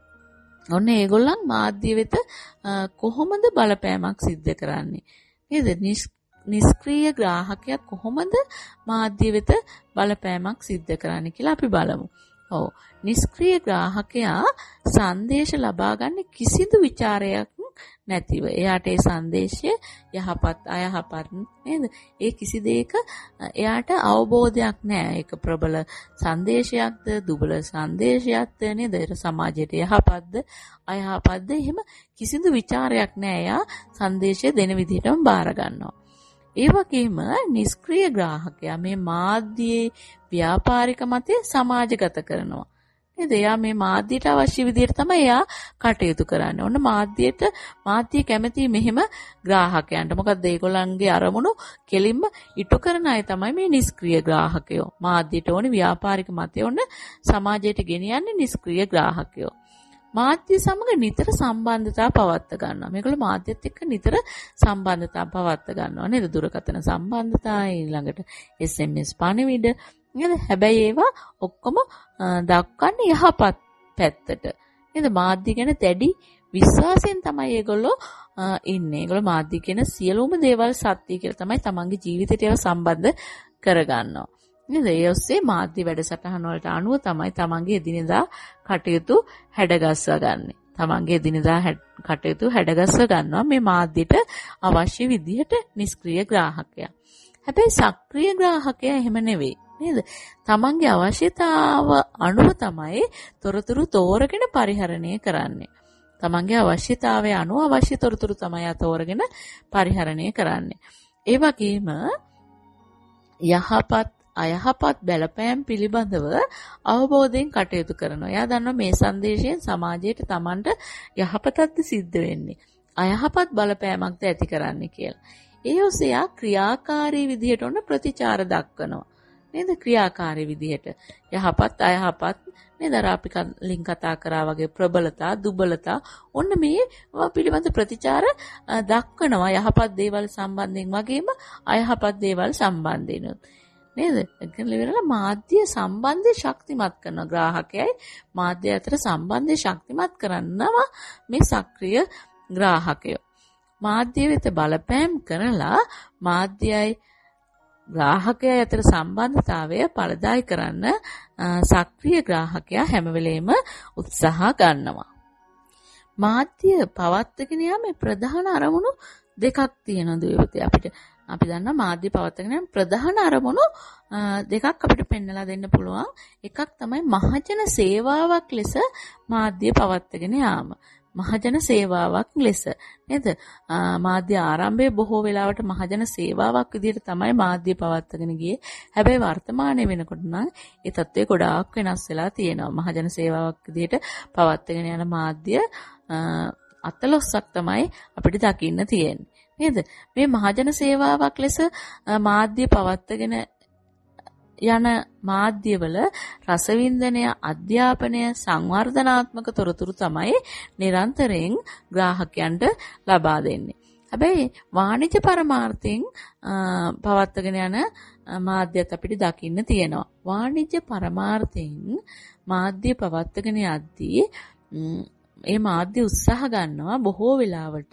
ඔන්න ඒගොල්ලන් මාධ්‍ය වෙත කොහොමද බලපෑමක් සිද්ධ කරන්නේ? නේද? නිෂ්ක්‍රීය ග්‍රාහකයා කොහොමද මාධ්‍ය වෙත බලපෑමක් සිද්ධ කරන්නේ කියලා අපි බලමු. ඔව්. නිෂ්ක්‍රීය ග්‍රාහකයා සංදේශ ලබා ගන්න කිසිදු ਵਿਚාරයක් නැතිව. එයාට ඒ සංදේශය යහපත් අයහපත් නේද? ඒ කිසි දෙයක එයාට අවබෝධයක් නැහැ. ඒක ප්‍රබල සංදේශයක්ද, දුබල සංදේශයක්ද නේද? ඒක සමාජයට යහපත්ද, අයහපත්ද එහෙම කිසිදු ਵਿਚාරයක් නැහැ. එයා සංදේශය දෙන විදිහටම බාර ගන්නවා. ඒ වගේම නිෂ්ක්‍රීය ග්‍රාහකයා මේ මාධ්‍යයේ ව්‍යාපාරික මතය සමාජගත කරනවා. නේද? එයා මේ මාධ්‍යයට අවශ්‍ය විදිහට තමයි එයා කටයුතු කරන්නේ. ඔන්න මාධ්‍ය කැමති මෙහෙම ග්‍රාහකයන්ට. මොකද ඒගොල්ලන්ගේ අරමුණු කෙලින්ම ඉටු කරන අය තමයි මේ නිෂ්ක්‍රීය ග්‍රාහකයෝ. මාධ්‍යයට ඕනේ ව්‍යාපාරික මතය ඔන්න සමාජයට ගෙනියන්නේ නිෂ්ක්‍රීය ග්‍රාහකයෝ. මාධ්‍ය සමග නිතර සම්බන්ධතා පවත්වා ගන්නවා. මේගොල්ලෝ මාධ්‍යත් එක්ක නිතර සම්බන්ධතා පවත්වා ගන්නවා නේද? දුරකථන සම්බන්ධතා ඊළඟට SMS පණිවිඩ නේද? හැබැයි ඒවා ඔක්කොම දක්වන්නේ යහපත් පැත්තට. නේද? මාධ්‍ය ගැන දැඩි විශ්වාසයෙන් තමයි ඒගොල්ලෝ ඉන්නේ. ඒගොල්ලෝ මාධ්‍ය කියන සියලුම දේවල් සත්‍ය කියලා තමයි තමන්ගේ ජීවිතයට ඒවා සම්බන්ධ කරගන්නවා. නේද? ඒ ඔස්සේ මාධ්‍ය වැඩසටහන වලට අනුව තමයි තමන්ගේ එදිනෙදා කටයුතු හැඩගස්වා ගන්නෙ. තමන්ගේ එදිනෙදා කටයුතු හැඩගස්ව ගන්නවා මේ මාධ්‍යට අවශ්‍ය විදිහට නිෂ්ක්‍රීය ග්‍රාහකයා. හැබැයි සක්‍රීය ග්‍රාහකයා එහෙම නෙවෙයි. නේද? තමන්ගේ අවශ්‍යතාව අනුව තමයි තොරතුරු තෝරගෙන පරිහරණය කරන්නේ. තමන්ගේ අවශ්‍යතාවය අනුව අවශ්‍ය තොරතුරු තමයි තෝරගෙන පරිහරණය කරන්නේ. ඒ වගේම යහපත් අයහපත් බලපෑම් පිළිබඳව අවබෝධයෙන් කටයුතු කරනවා. එයා දන්නවා මේ සංදේශයෙන් සමාජයට Tamanට යහපතක්ද සිද්ධ වෙන්නේ. අයහපත් බලපෑමක්ද ඇති කරන්නේ කියලා. ඒ ඔස්සේ යා ක්‍රියාකාරී විදිහට ඔන්න ප්‍රතිචාර දක්වනවා. නේද? ක්‍රියාකාරී විදිහට යහපත් අයහපත් නේද? අපි කලින් කතා කරා වගේ ප්‍රබලතා දුබලතා ඔන්න මේ පිළිබඳ ප්‍රතිචාර දක්වනවා යහපත් දේවල් සම්බන්ධයෙන් වගේම අයහපත් දේවල් සම්බන්ධයෙන් නේද? ඒකලෙවල මාධ්‍ය සම්බන්ධය ශක්තිමත් කරන ග්‍රාහකයයි මාධ්‍ය අතර සම්බන්ධය ශක්තිමත් කරනවා මේ සක්‍රීය ග්‍රාහකයෝ. මාධ්‍ය වෙත බලපෑම් කරලා මාධ්‍යයයි ග්‍රාහකයා අතර සම්බන්ධතාවය පළදායි කරන්න සක්‍රීය ග්‍රාහකයා හැම වෙලෙම උත්සාහ ගන්නවා. මාධ්‍ය පවත්වාගෙන යාමේ ප්‍රධාන අරමුණු දෙකක් තියෙනවා දුවේපතේ. අපි දන්නවා මාධ්‍ය පවත්වාගෙන යාම ප්‍රධාන අරමුණු දෙකක් අපිට පෙන්වලා දෙන්න පුළුවන්. එකක් තමයි මහජන සේවාවක් ලෙස මාධ්‍ය පවත්වාගෙන යාම. මහජන සේවාවක් ලෙස නේද? මාධ්‍ය ආරම්භයේ බොහෝ වෙලාවට මහජන සේවාවක් විදිහට තමයි මාධ්‍ය පවත්වාගෙන ගියේ. හැබැයි වර්තමානයේ වෙනකොට නම් ඒ තත්ත්වය ගොඩාක් වෙනස් වෙලා තියෙනවා. මහජන සේවාවක් විදිහට පවත්වාගෙන යන මාධ්‍ය අතලොස්සක් තමයි අපිට දකින්න තියෙන්නේ. නේද? මේ මහජන සේවාවක් ලෙස මාධ්‍ය පවත්වාගෙන යන මාධ්‍යවල රසවින්දනය, අධ්‍යාපනය, සංවර්ධනාත්මක තොරතුරු තමයි නිරන්තරයෙන් ග්‍රාහකයන්ට ලබා දෙන්නේ. හැබැයි වාණිජ්‍ය පරමාර්ථයෙන් පවත්වාගෙන යන මාධ්‍යත් අපිට දකින්න තියෙනවා. වාණිජ්‍ය පරමාර්ථයෙන් මාධ්‍ය පවත්වාගෙන යද්දී මේ මාධ්‍ය උත්සාහ ගන්නවා බොහෝ වෙලාවට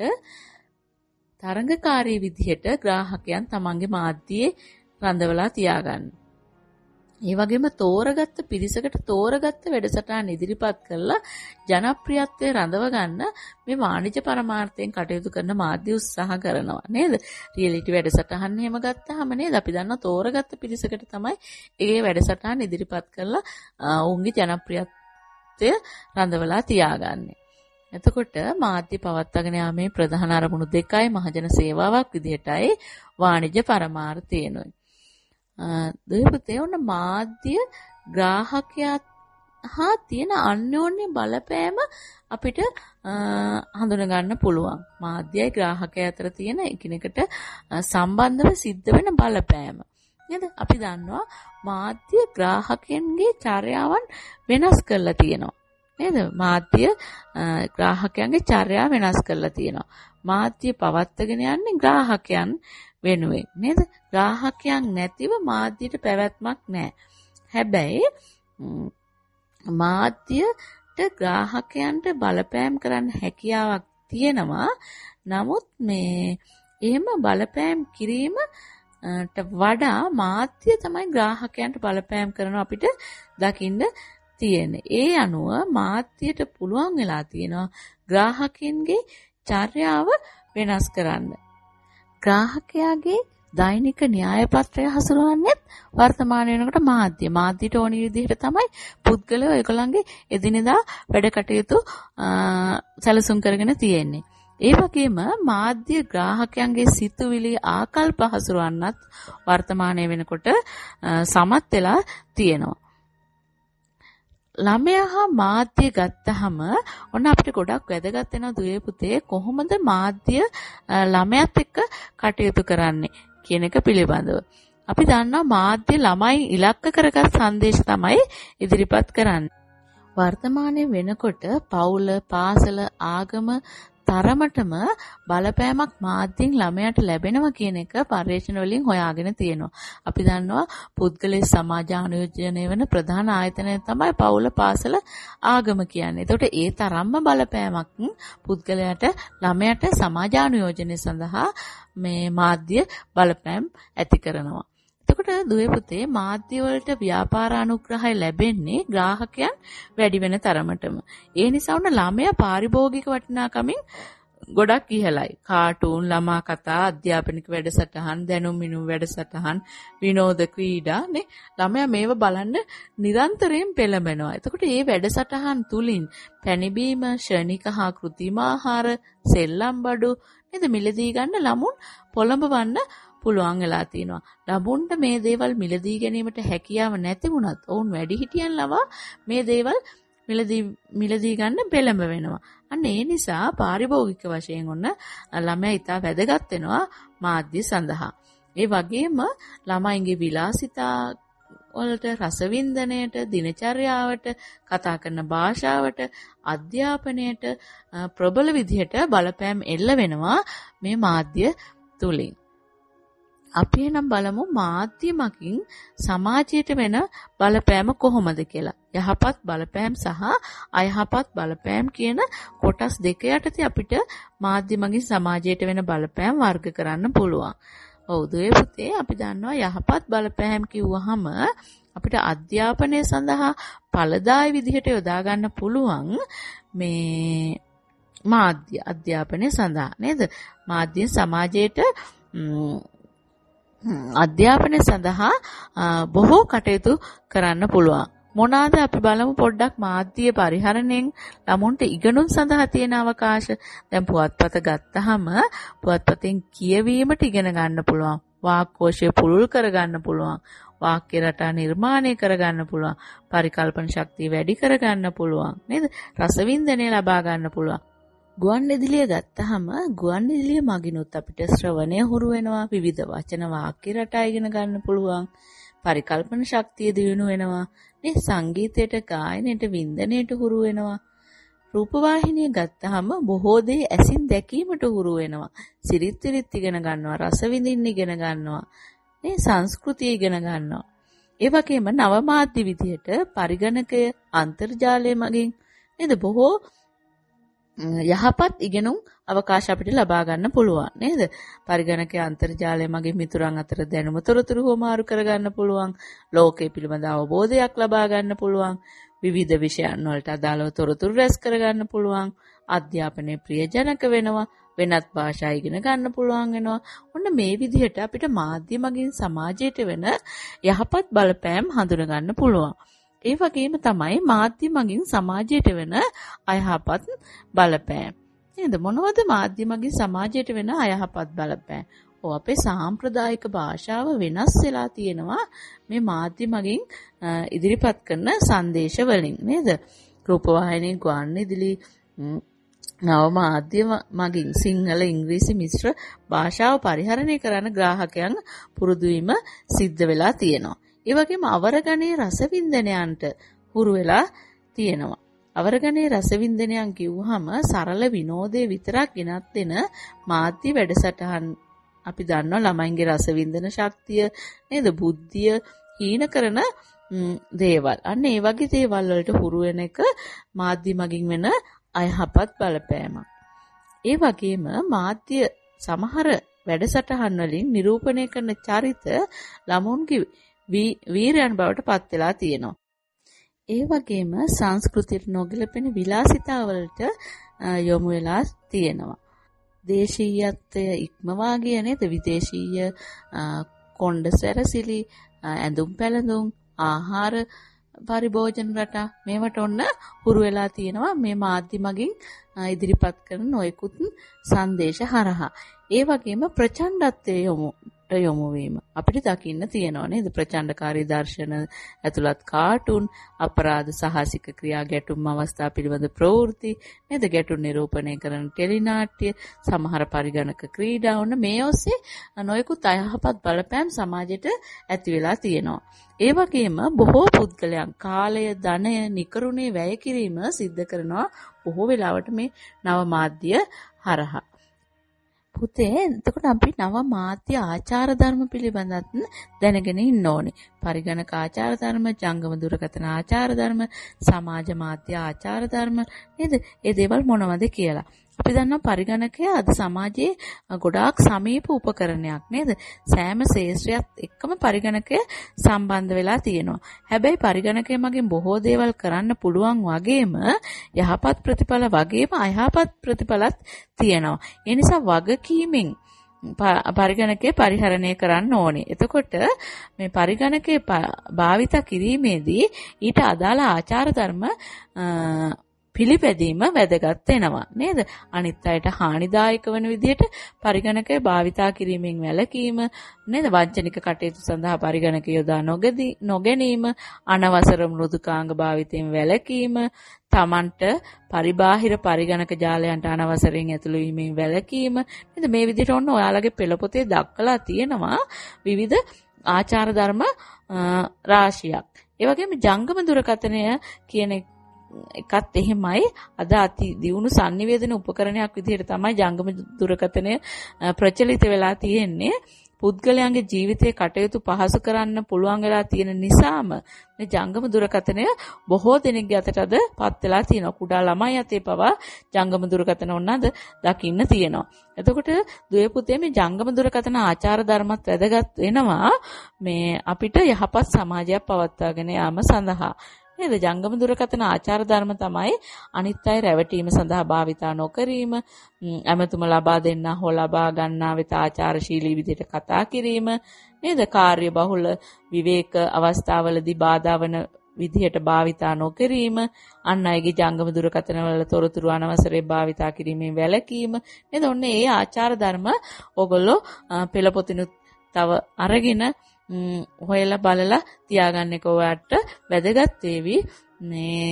තරඟකාරී විදිහට ග්‍රාහකයන් තමන්ගේ මාධ්‍යයේ රඳවලා තියාගන්න. ඒ වගේම තෝරගත්ත පිරිසකට තෝරගත්ත වැඩසටහන් ඉදිරිපත් කරලා ජනප්‍රියත්වය රඳව ගන්න මේ වාණිජ පරමාර්ථයෙන් කටයුතු කරන මාධ්‍ය උත්සාහ කරනවා නේද? රියැලිටි වැඩසටහන් එහෙම ගත්තාම නේද අපි දන්නවා තෝරගත්ත පිරිසකට තමයි ඒ වැඩසටහන් ඉදිරිපත් කරලා ඔවුන්ගේ ජනප්‍රියත්වය රඳවලා තියාගන්නේ. එතකොට මාධ්‍ය පවත්වාගෙන යාමේ ප්‍රධාන අරමුණු දෙකයි මහජන සේවාවක් විදිහටයි වාණිජ පරමාර්ථයනොයි. දෙවිපතේ උන මාධ්‍ය ග්‍රාහකයා හා තියෙන අන්‍යෝන්‍ය බලපෑම අපිට හඳුනා ගන්න පුළුවන්. මාධ්‍යයි ග්‍රාහකයා අතර තියෙන එකිනෙකට සම්බන්ධව සිද්ධ වෙන බලපෑම. නේද? අපි දන්නවා මාධ්‍ය ග්‍රාහකයන්ගේ චර්යාවන් වෙනස් කරලා තියෙනවා. නේද? මාධ්‍ය ග්‍රාහකයන්ගේ චර්යාව වෙනස් කරලා තියෙනවා. මාධ්‍ය පවත්වාගෙන යන්නේ ග්‍රාහකයන් වෙනුවෙන් නේද? ග්‍රාහකයන් නැතිව මාධ්‍යයට පැවැත්මක් නැහැ. හැබැයි මාධ්‍යයට ග්‍රාහකයන්ට බලපෑම් කරන්න හැකියාවක් තියෙනවා. නමුත් මේ එහෙම බලපෑම් කිරීමට වඩා මාධ්‍ය තමයි ග්‍රාහකයන්ට බලපෑම් කරන අපිට දකින්න තියෙන්නේ. ඒ අනුව මාධ්‍යයට පුළුවන් වෙලා තියෙනවා ග්‍රාහකයන්ගේ චර්යාව වෙනස් කරන්න. ග්‍රාහකයාගේ දෛනික න්‍යාය පත්‍රය හසුරවන්නේ වර්තමාන වෙනකොට මාධ්‍යයට ඕන විදිහට තමයි පුද්ගලයෝ ඒගොල්ලන්ගේ එදිනෙදා වැඩ කටයුතු සැලසුම් කරගෙන තියෙන්නේ. ඒ වගේම මාධ්‍ය ග්‍රාහකයන්ගේ සිතුවිලි ආකල්ප හසුරවන්නත් වර්තමානයේ වෙනකොට සමත් වෙලා තියෙනවා. ළමයා හා මාධ්‍ය ගත්තහම ඔන්න අපිට ගොඩක් වැදගත් වෙනවා දුවේ පුතේ කොහොමද මාධ්‍ය ළමයාත් එක්ක කටයුතු කරන්නේ කියන එක පිළිබඳව. අපි දන්නවා මාධ්‍ය ළමයි ඉලක්ක කරගත් සංදේශ තමයි ඉදිරිපත් කරන්නේ. වර්තමානයේ වෙනකොට පවුල, පාසල, ආගම තරමටම බලපෑමක් මාධ්‍යෙන් ළමයාට ලැබෙනවා කියන එක පර්යේෂණ වලින් හොයාගෙන තියෙනවා. අපි දන්නවා පුද්ගලයේ සමාජානුයෝජනය වෙන ප්‍රධාන ආයතනය තමයි පවුල, පාසල, ආගම කියන්නේ. ඒකට ඒ තරම්ම බලපෑමක් පුද්ගලයාට ළමයාට සමාජානුයෝජනය සඳහා මේ මාධ්‍ය බලපෑම් ඇති කරනවා. එතකොට දුවේ පුතේ මාධ්‍ය වලට ව්‍යාපාර අනුග්‍රහය ලැබෙන්නේ ග්‍රාහකයන් වැඩි වෙන තරමටම. ඒ නිසා උන ළමයා පාරිභෝගික වටිනාකමින් ගොඩක් ඉහළයි. කාටූන්, ළමා කතා, අධ්‍යාපනික වැඩසටහන්, දැනුම් මිනුම් වැඩසටහන්, විනෝද ක්‍රීඩා නේ ළමයා මේව බලන්න නිරන්තරයෙන් පෙළඹෙනවා. එතකොට මේ වැඩසටහන් තුලින් පැණිබීම, ශනික හා කෘත්‍රිම ආහාර, සෙල්ලම් බඩු නේද මිලදී ගන්න ළමුන් පොළඹවන්න පුළුවන් වෙලා තියෙනවා. ළමුන්ට මේ දේවල් මිලදී ගැනීමට හැකියාව නැති වුණත් ඔවුන් වැඩිහිටියන් ලවා මේ දේවල් මිලදී ගන්න පෙළඹ වෙනවා. අන්න ඒ නිසා පාරිභෝගික වශයෙන් ඔන්න ළමයා ඉතා වැදගත් වෙනවා මාධ්‍ය සඳහා. ඒ වගේම ළමයින්ගේ විලාසිතා වලට, රසවින්දනයට, දිනචර්යාවට, කතා කරන භාෂාවට, අධ්‍යාපනයට ප්‍රබල විදිහට බලපෑම් එල්ල වෙනවා මේ මාධ්‍ය තුලින්. අපි එනම් බලමු මාධ්‍ය මගින් සමාජයට වෙන බලපෑම කොහොමද කියලා. යහපත් බලපෑම් සහ අයහපත් බලපෑම් කියන කොටස් දෙක යටතේ අපිට මාධ්‍ය මගින් සමාජයට වෙන බලපෑම් වර්ග කරන්න පුළුවන්. ඔව් දුවේ පුතේ අපි දන්නවා යහපත් බලපෑම් කිව්වහම අපිට අධ්‍යාපනය සඳහා ඵලදායී විදිහට යොදා ගන්න පුළුවන් මේ මාධ්‍ය අධ්‍යාපනය සඳහා නේද? මාධ්‍ය සමාජයට අධ්‍යාපනය සඳහා බොහෝ කටයුතු කරන්න පුළුවන්. මොනවාද අපි බලමු පොඩ්ඩක් මාධ්‍ය පරිහරණයෙන් ළමුන්ට ඉගෙනුම් සඳහා තියෙන අවකාශ. දැන් පුවත්පත ගත්තාම පුවත්පතෙන් කියවීමට ඉගෙන ගන්න පුළුවන්. වාක්කෝෂය පුළුල් කර ගන්න පුළුවන්. වාක්‍ය රටා නිර්මාණය කර ගන්න පුළුවන්. පරිකල්පන ශක්තිය වැඩි කර ගන්න පුළුවන් නේද? රසවින්දනය ලබා ගන්න පුළුවන්. ගුවන්විදුලිය ගත්තාම ගුවන්විදුලිය මගිනුත් අපිට ශ්‍රවණය හුරු වෙනවා. විවිධ වචන වාක්‍ය රටා ඉගෙන ගන්න පුළුවන්. පරිකල්පන ශක්තිය දියුණු වෙනවා. මේ සංගීතයට, ගායනයට, වින්දනයට හුරු වෙනවා. රූපවාහිනිය ගත්තාම බොහෝ දේ ඇසින් දැකීමට හුරු වෙනවා. සිරිත් විරිත් ඉගෙන ගන්නවා, රස විඳින්න ඉගෙන ගන්නවා. මේ සංස්කෘතිය ඉගෙන ගන්නවා. ඒ වගේම නව මාධ්‍ය විදියට පරිගණකය, අන්තර්ජාලය මගින් නේද බොහෝ යහපත් ඉගෙනුම් අවකාශ අපිට ලබා ගන්න පුළුවන් නේද? පරිගණකයේ අන්තර්ජාලය මගින් මිතුරන් අතර දැනුම තොරතුරු හොමාරු කර ගන්න පුළුවන්. ලෝකයේ පිළිබඳ අවබෝධයක් ලබා ගන්න පුළුවන්. විවිධ විෂයන් වලට අදාළව තොරතුරු රැස් කර ගන්න පුළුවන්. අධ්‍යාපනයේ ප්‍රියජනක වෙනවා. වෙනත් භාෂා ඉගෙන ගන්න පුළුවන් වෙනවා. ඔන්න මේ විදිහට අපිට මාධ්‍ය මගින් සමාජයට වෙන යහපත් බලපෑම් හඳුන ගන්න පුළුවන්. ඒ වගේම තමයි මාධ්‍ය මගින් සමාජයට වෙන අයහපත් බලපෑම්. නේද? මොනවද මාධ්‍ය මගින් සමාජයට වෙන අයහපත් බලපෑම්? අපේ සාම්ප්‍රදායික භාෂාව වෙනස් වෙලා තියෙනවා මේ මාධ්‍ය මගින් ඉදිරිපත් කරන සංදේශ වලින් නේද? රූපවාහිනී, ගුවන්විදුලි, නව මාධ්‍ය මගින් සිංහල, ඉංග්‍රීසි මිශ්‍ර භාෂාව පරිහරණය කරන ග්‍රාහකයන් පුරුදු වීම සිද්ධ වෙලා තියෙනවා. ඒ වගේම අවරගණයේ රසවින්දනයන්ට හුරු වෙලා තියෙනවා. අවරගණයේ රසවින්දනයන් කිව්වහම සරල විනෝදේ විතරක් ගෙනත් දෙන මාධ්‍ය වැඩසටහන් අපි දන්නවා ළමයින්ගේ රසවින්දන ශක්තිය නේද? බුද්ධිය හීන කරන දේවල්. අන්න ඒ වගේ දේවල් වලට හුරු වෙන එක මාධ්‍ය මගින් වෙන අයහපත් බලපෑමක්. ඒ වගේම මාධ්‍ය සමහර වැඩසටහන් වලින් නිරූපණය කරන චරිත ළමුන්ගේ වීරයන් බවට පත් වෙලා තියෙනවා. ඒ වගේම සංස්කෘතියට නොගැලපෙන විලාසිතාවලට යොමු වෙලා තියෙනවා. දේශීයත්වය ඉක්මවා ගිය නේද? විදේශීය කොණ්ඩ සැරසිලි, ඇඳුම් පැළඳුම්, ආහාර පරිභෝජන රටා මේවට ඔන්න හුරු වෙලා තියෙනවා මේ මාධ්‍ය මගින් ඉදිරිපත් කරන නොයෙකුත් සංදේශ හරහා. ඒ වගේම ප්‍රචණ්ඩත්වයේ යොමු වීම අපිට දකින්න තියෙනවා නේද? ප්‍රචණ්ඩකාරී දර්ශන ඇතුළත් කාටුන්, අපරාධ සාහසික ක්‍රියා, ගැටුම් අවස්ථා පිළිබඳ ප්‍රවෘත්ති නේද? ගැටුම් නිරූපණය කරන ටෙලිනාට්‍ය, සමහර පරිගණක ක්‍රීඩා ඔන්න මේ ඔස්සේ නොයෙකුත් අයහපත් බලපෑම් සමාජයට ඇති වෙලා තියෙනවා. ඒ වගේම බොහෝ පුද්ගලයන් කාලය, ධනය නිකරුණේ වැය කිරීම සිද්ධ කරනවා බොහෝ වෙලාවට මේ නව මාධ්‍ය හරහා. පුතේ එතකොට අපි නව මාධ්‍ය ආචාර ධර්ම පිළිබඳත් දැනගෙන ඉන්න ඕනේ. පරිගණක ආචාර ධර්ම, ජංගම දුරකථන ආචාර ධර්ම, සමාජ මාධ්‍ය ආචාර ධර්ම නේද? ඒ දේවල් මොනවද කියලා. අපි දන්නවා පරිගණකය අද සමාජයේ ගොඩාක් සමීප උපකරණයක් නේද? සෑම ශාස්ත්‍රයත් එක්කම පරිගණකය සම්බන්ධ වෙලා තියෙනවා. හැබැයි පරිගණකය මගින් බොහෝ දේවල් කරන්න පුළුවන් වගේම යහපත් ප්‍රතිඵල වගේම අයහපත් ප්‍රතිඵලත් තියෙනවා. ඒ නිසා වගකීමෙන් පරිගණකය පරිහරණය කරන්න ඕනේ. එතකොට මේ පරිගණකය භාවිත කිරීමේදී ඊට අදාළ ආචාර ධර්ම පිළිපැදීම වැදගත් වෙනවා නේද? අනිත් අයට හානිදායක වන විදිහට පරිගණකය භාවිතා කිරීමෙන් වැළකීම නේද? වංචනික කටයුතු සඳහා පරිගණකය යොදා නොගැනීම, අනවසර මෘදුකාංග භාවිතයෙන් වැළකීම, තමන්ට පරිබාහිර පරිගණක ජාලයන්ට අනවසරයෙන් ඇතුළු වීමෙන් වැළකීම නේද? මේ විදිහට ඔන්න ඔයාලගේ පෙළපොතේ දක්වලා තියෙනවා විවිධ ආචාර ධර්ම රාශියක්. ඒ වගේම ජංගම දුරකථනය කියන එකත් එහෙමයි. අද අති දියුණු sannivedana උපකරණයක් විදිහට තමයි ජංගම දුරකථනය ප්‍රචලිත වෙලා තියෙන්නේ. පුද්ගලයන්ගේ ජීවිතයේ කටයුතු පහසු කරන්න පුළුවන් වෙලා තියෙන නිසාම මේ ජංගම දුරකථනය බොහෝ දෙනෙක්ගේ අතට අද පත් වෙලා තියෙනවා. කුඩා ළමයි අතේ පවා ජංගම දුරකථන උනද දකින්න තියෙනවා. එතකොට දුවේ පුතේ මේ ජංගම දුරකථන ආචාර ධර්මත් වැදගත් වෙනවා මේ අපිට යහපත් සමාජයක් පවත්වාගෙන යාම සඳහා. නේද? ජංගම දුරකථන ආචාර ධර්ම තමයි අනිත් අය රැවටීම සඳහා භාවිතා නොකිරීම, ඇමතුම ලබා දෙන්න හෝ ලබා ගන්නා වෙත ආචාරශීලී විදිහට කතා කිරීම, නේද? කාර්ය බහුල විවේක අවස්ථාවලදී බාධා වන විදිහට භාවිතා නොකිරීම, අන් අයගේ ජංගම දුරකථන වල තොරතුරු අනවසරයෙන් භාවිතා කිරීමෙන් වැළකීම නේද? ඔන්න ඒ ආචාර ධර්ම ඔයගොල්ලෝ පෙළපොතිනුත් තව අරගෙන හොයලා බලලා තියාගන්න එක ඔයාලට වැදගත් වේවි මේ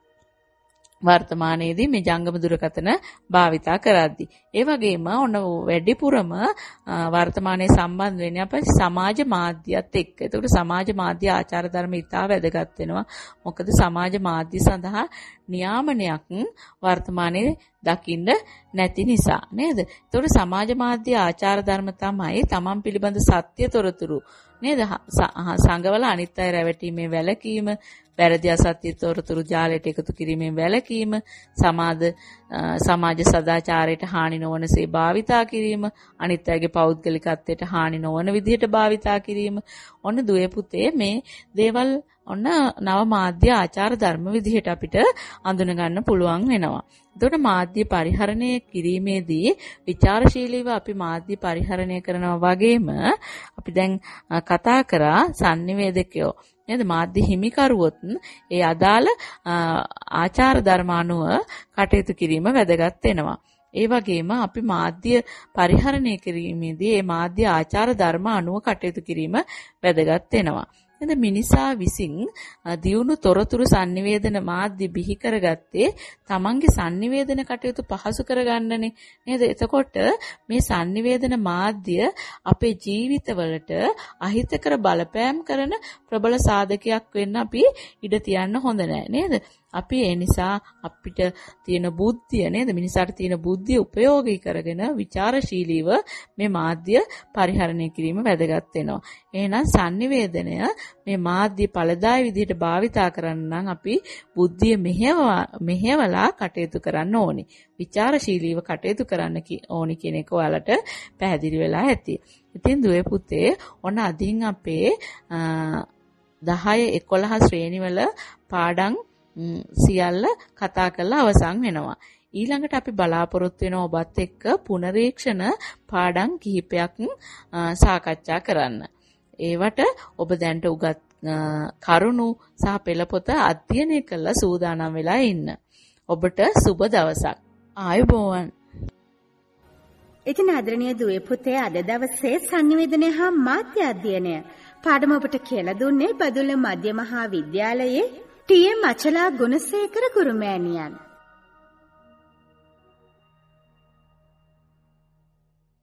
වර්තමානයේදී මේ ජංගම දුරකථන භාවිතා කරද්දී. ඒ වගේම ඔන්න වැඩිපුරම වර්තමානයේ සම්බන්ධ වෙන්නේ අපේ සමාජ මාධ්‍යත් එක්ක. ඒකට සමාජ මාධ්‍ය ආචාර ධර්ම ඉතා වැදගත් වෙනවා. මොකද සමාජ මාධ්‍ය සඳහා නියාමනයක් වර්තමානයේ දකින්න නැති නිසා නේද? ඒකට සමාජ මාධ්‍ය ආචාර ධර්ම තමයි තමන් පිළිබඳ සත්‍ය තොරතුරු නේද? සංගවල අනිත් අය රැවටීමේ වැළකීම, වැරදි අසත්‍ය තොරතුරු ජාලයට එකතු කිරීමෙන් වැළකීම, සමාජ සදාචාරයට හානි නොවනසේ භාවිතා කිරීම, අනිත් අයගේ පෞද්ගලිකත්වයට හානි නොවන විදිහට භාවිතා කිරීම. ඔන්න දුවේ පුතේ මේ දේවල් ඔන්න නව මාධ්‍ය ආචාර ධර්ම විදිහට අපිට අඳුන ගන්න පුළුවන් වෙනවා. එතකොට මාධ්‍ය පරිහරණය කිරීමේදී විචාරශීලීව අපි මාධ්‍ය පරිහරණය කරනවා වගේම අපි දැන් කතා කරා sannivedakayෝ නේද? මාධ්‍ය හිමිකරුවොත් ඒ අදාළ ආචාර ධර්ම අනුව කටයුතු කිරීම වැදගත් වෙනවා. ඒ වගේම අපි මාධ්‍ය පරිහරණය කිරීමේදී ඒ මාධ්‍ය ආචාර ධර්ම අනුව කටයුතු කිරීම වැදගත් වෙනවා. නේද? මිනිසා විසින් දියුණු තොරතුරු sannivedana මාධ්‍ය බිහි කරගත්තේ තමන්ගේ sannivedana කටයුතු පහසු කරගන්නනේ නේද? එතකොට මේ sannivedana මාධ්‍ය අපේ ජීවිතවලට අහිතකර බලපෑම් කරන ප්‍රබල සාධකයක් වෙන්න අපි ඉඩ තියන්න හොඳ නැහැ නේද? අපි ඒ නිසා අපිට තියෙන බුද්ධිය නේද? මිනිසාට තියෙන බුද්ධිය උපයෝගී කරගෙන විචාරශීලීව මේ මාධ්‍ය පරිහරණය කිරීම වැදගත් වෙනවා. එහෙනම් sannivedanaya මේ මාධ්‍ය ඵලදායි විදිහට භාවිතා කරන්න නම් අපි බුද්ධිය මෙහෙवला කටයුතු කරන්න ඕනේ. විචාරශීලීව කටයුතු කරන්න ඕනි කියන එක ඔයාලට පැහැදිලි වෙලා ඇති. ඉතින් දුවේ පුතේ ඔන්න අදින් අපේ 10 11 ශ්‍රේණිවල පාඩම් සියල්ල කතා කරලා අවසන් වෙනවා. ඊළඟට අපි බලාපොරොත්තු වෙන ඔබත් එක්ක පුනරීක්ෂණ පාඩම් කිහිපයක් සාකච්ඡා කරන්න. ඒවට ඔබ දැන්ට උගත් කරුණු සහ පෙළපොත අධ්‍යයනය කරලා සූදානම් වෙලා ඉන්න. ඔබට සුබ දවසක්. ආයුබෝවන්. ඉතින් ආදරණීය දුවේ පුතේ අද දවසේ sannivedana හා මාධ්‍ය අධ්‍යයනය පාඩම ඔබට කියලා දුන්නේ බදුල්ල මධ්‍ය මහා විද්‍යාලයේ ටී.එම්. අචලා ගුණසේකර ගුරුමෑණියන්.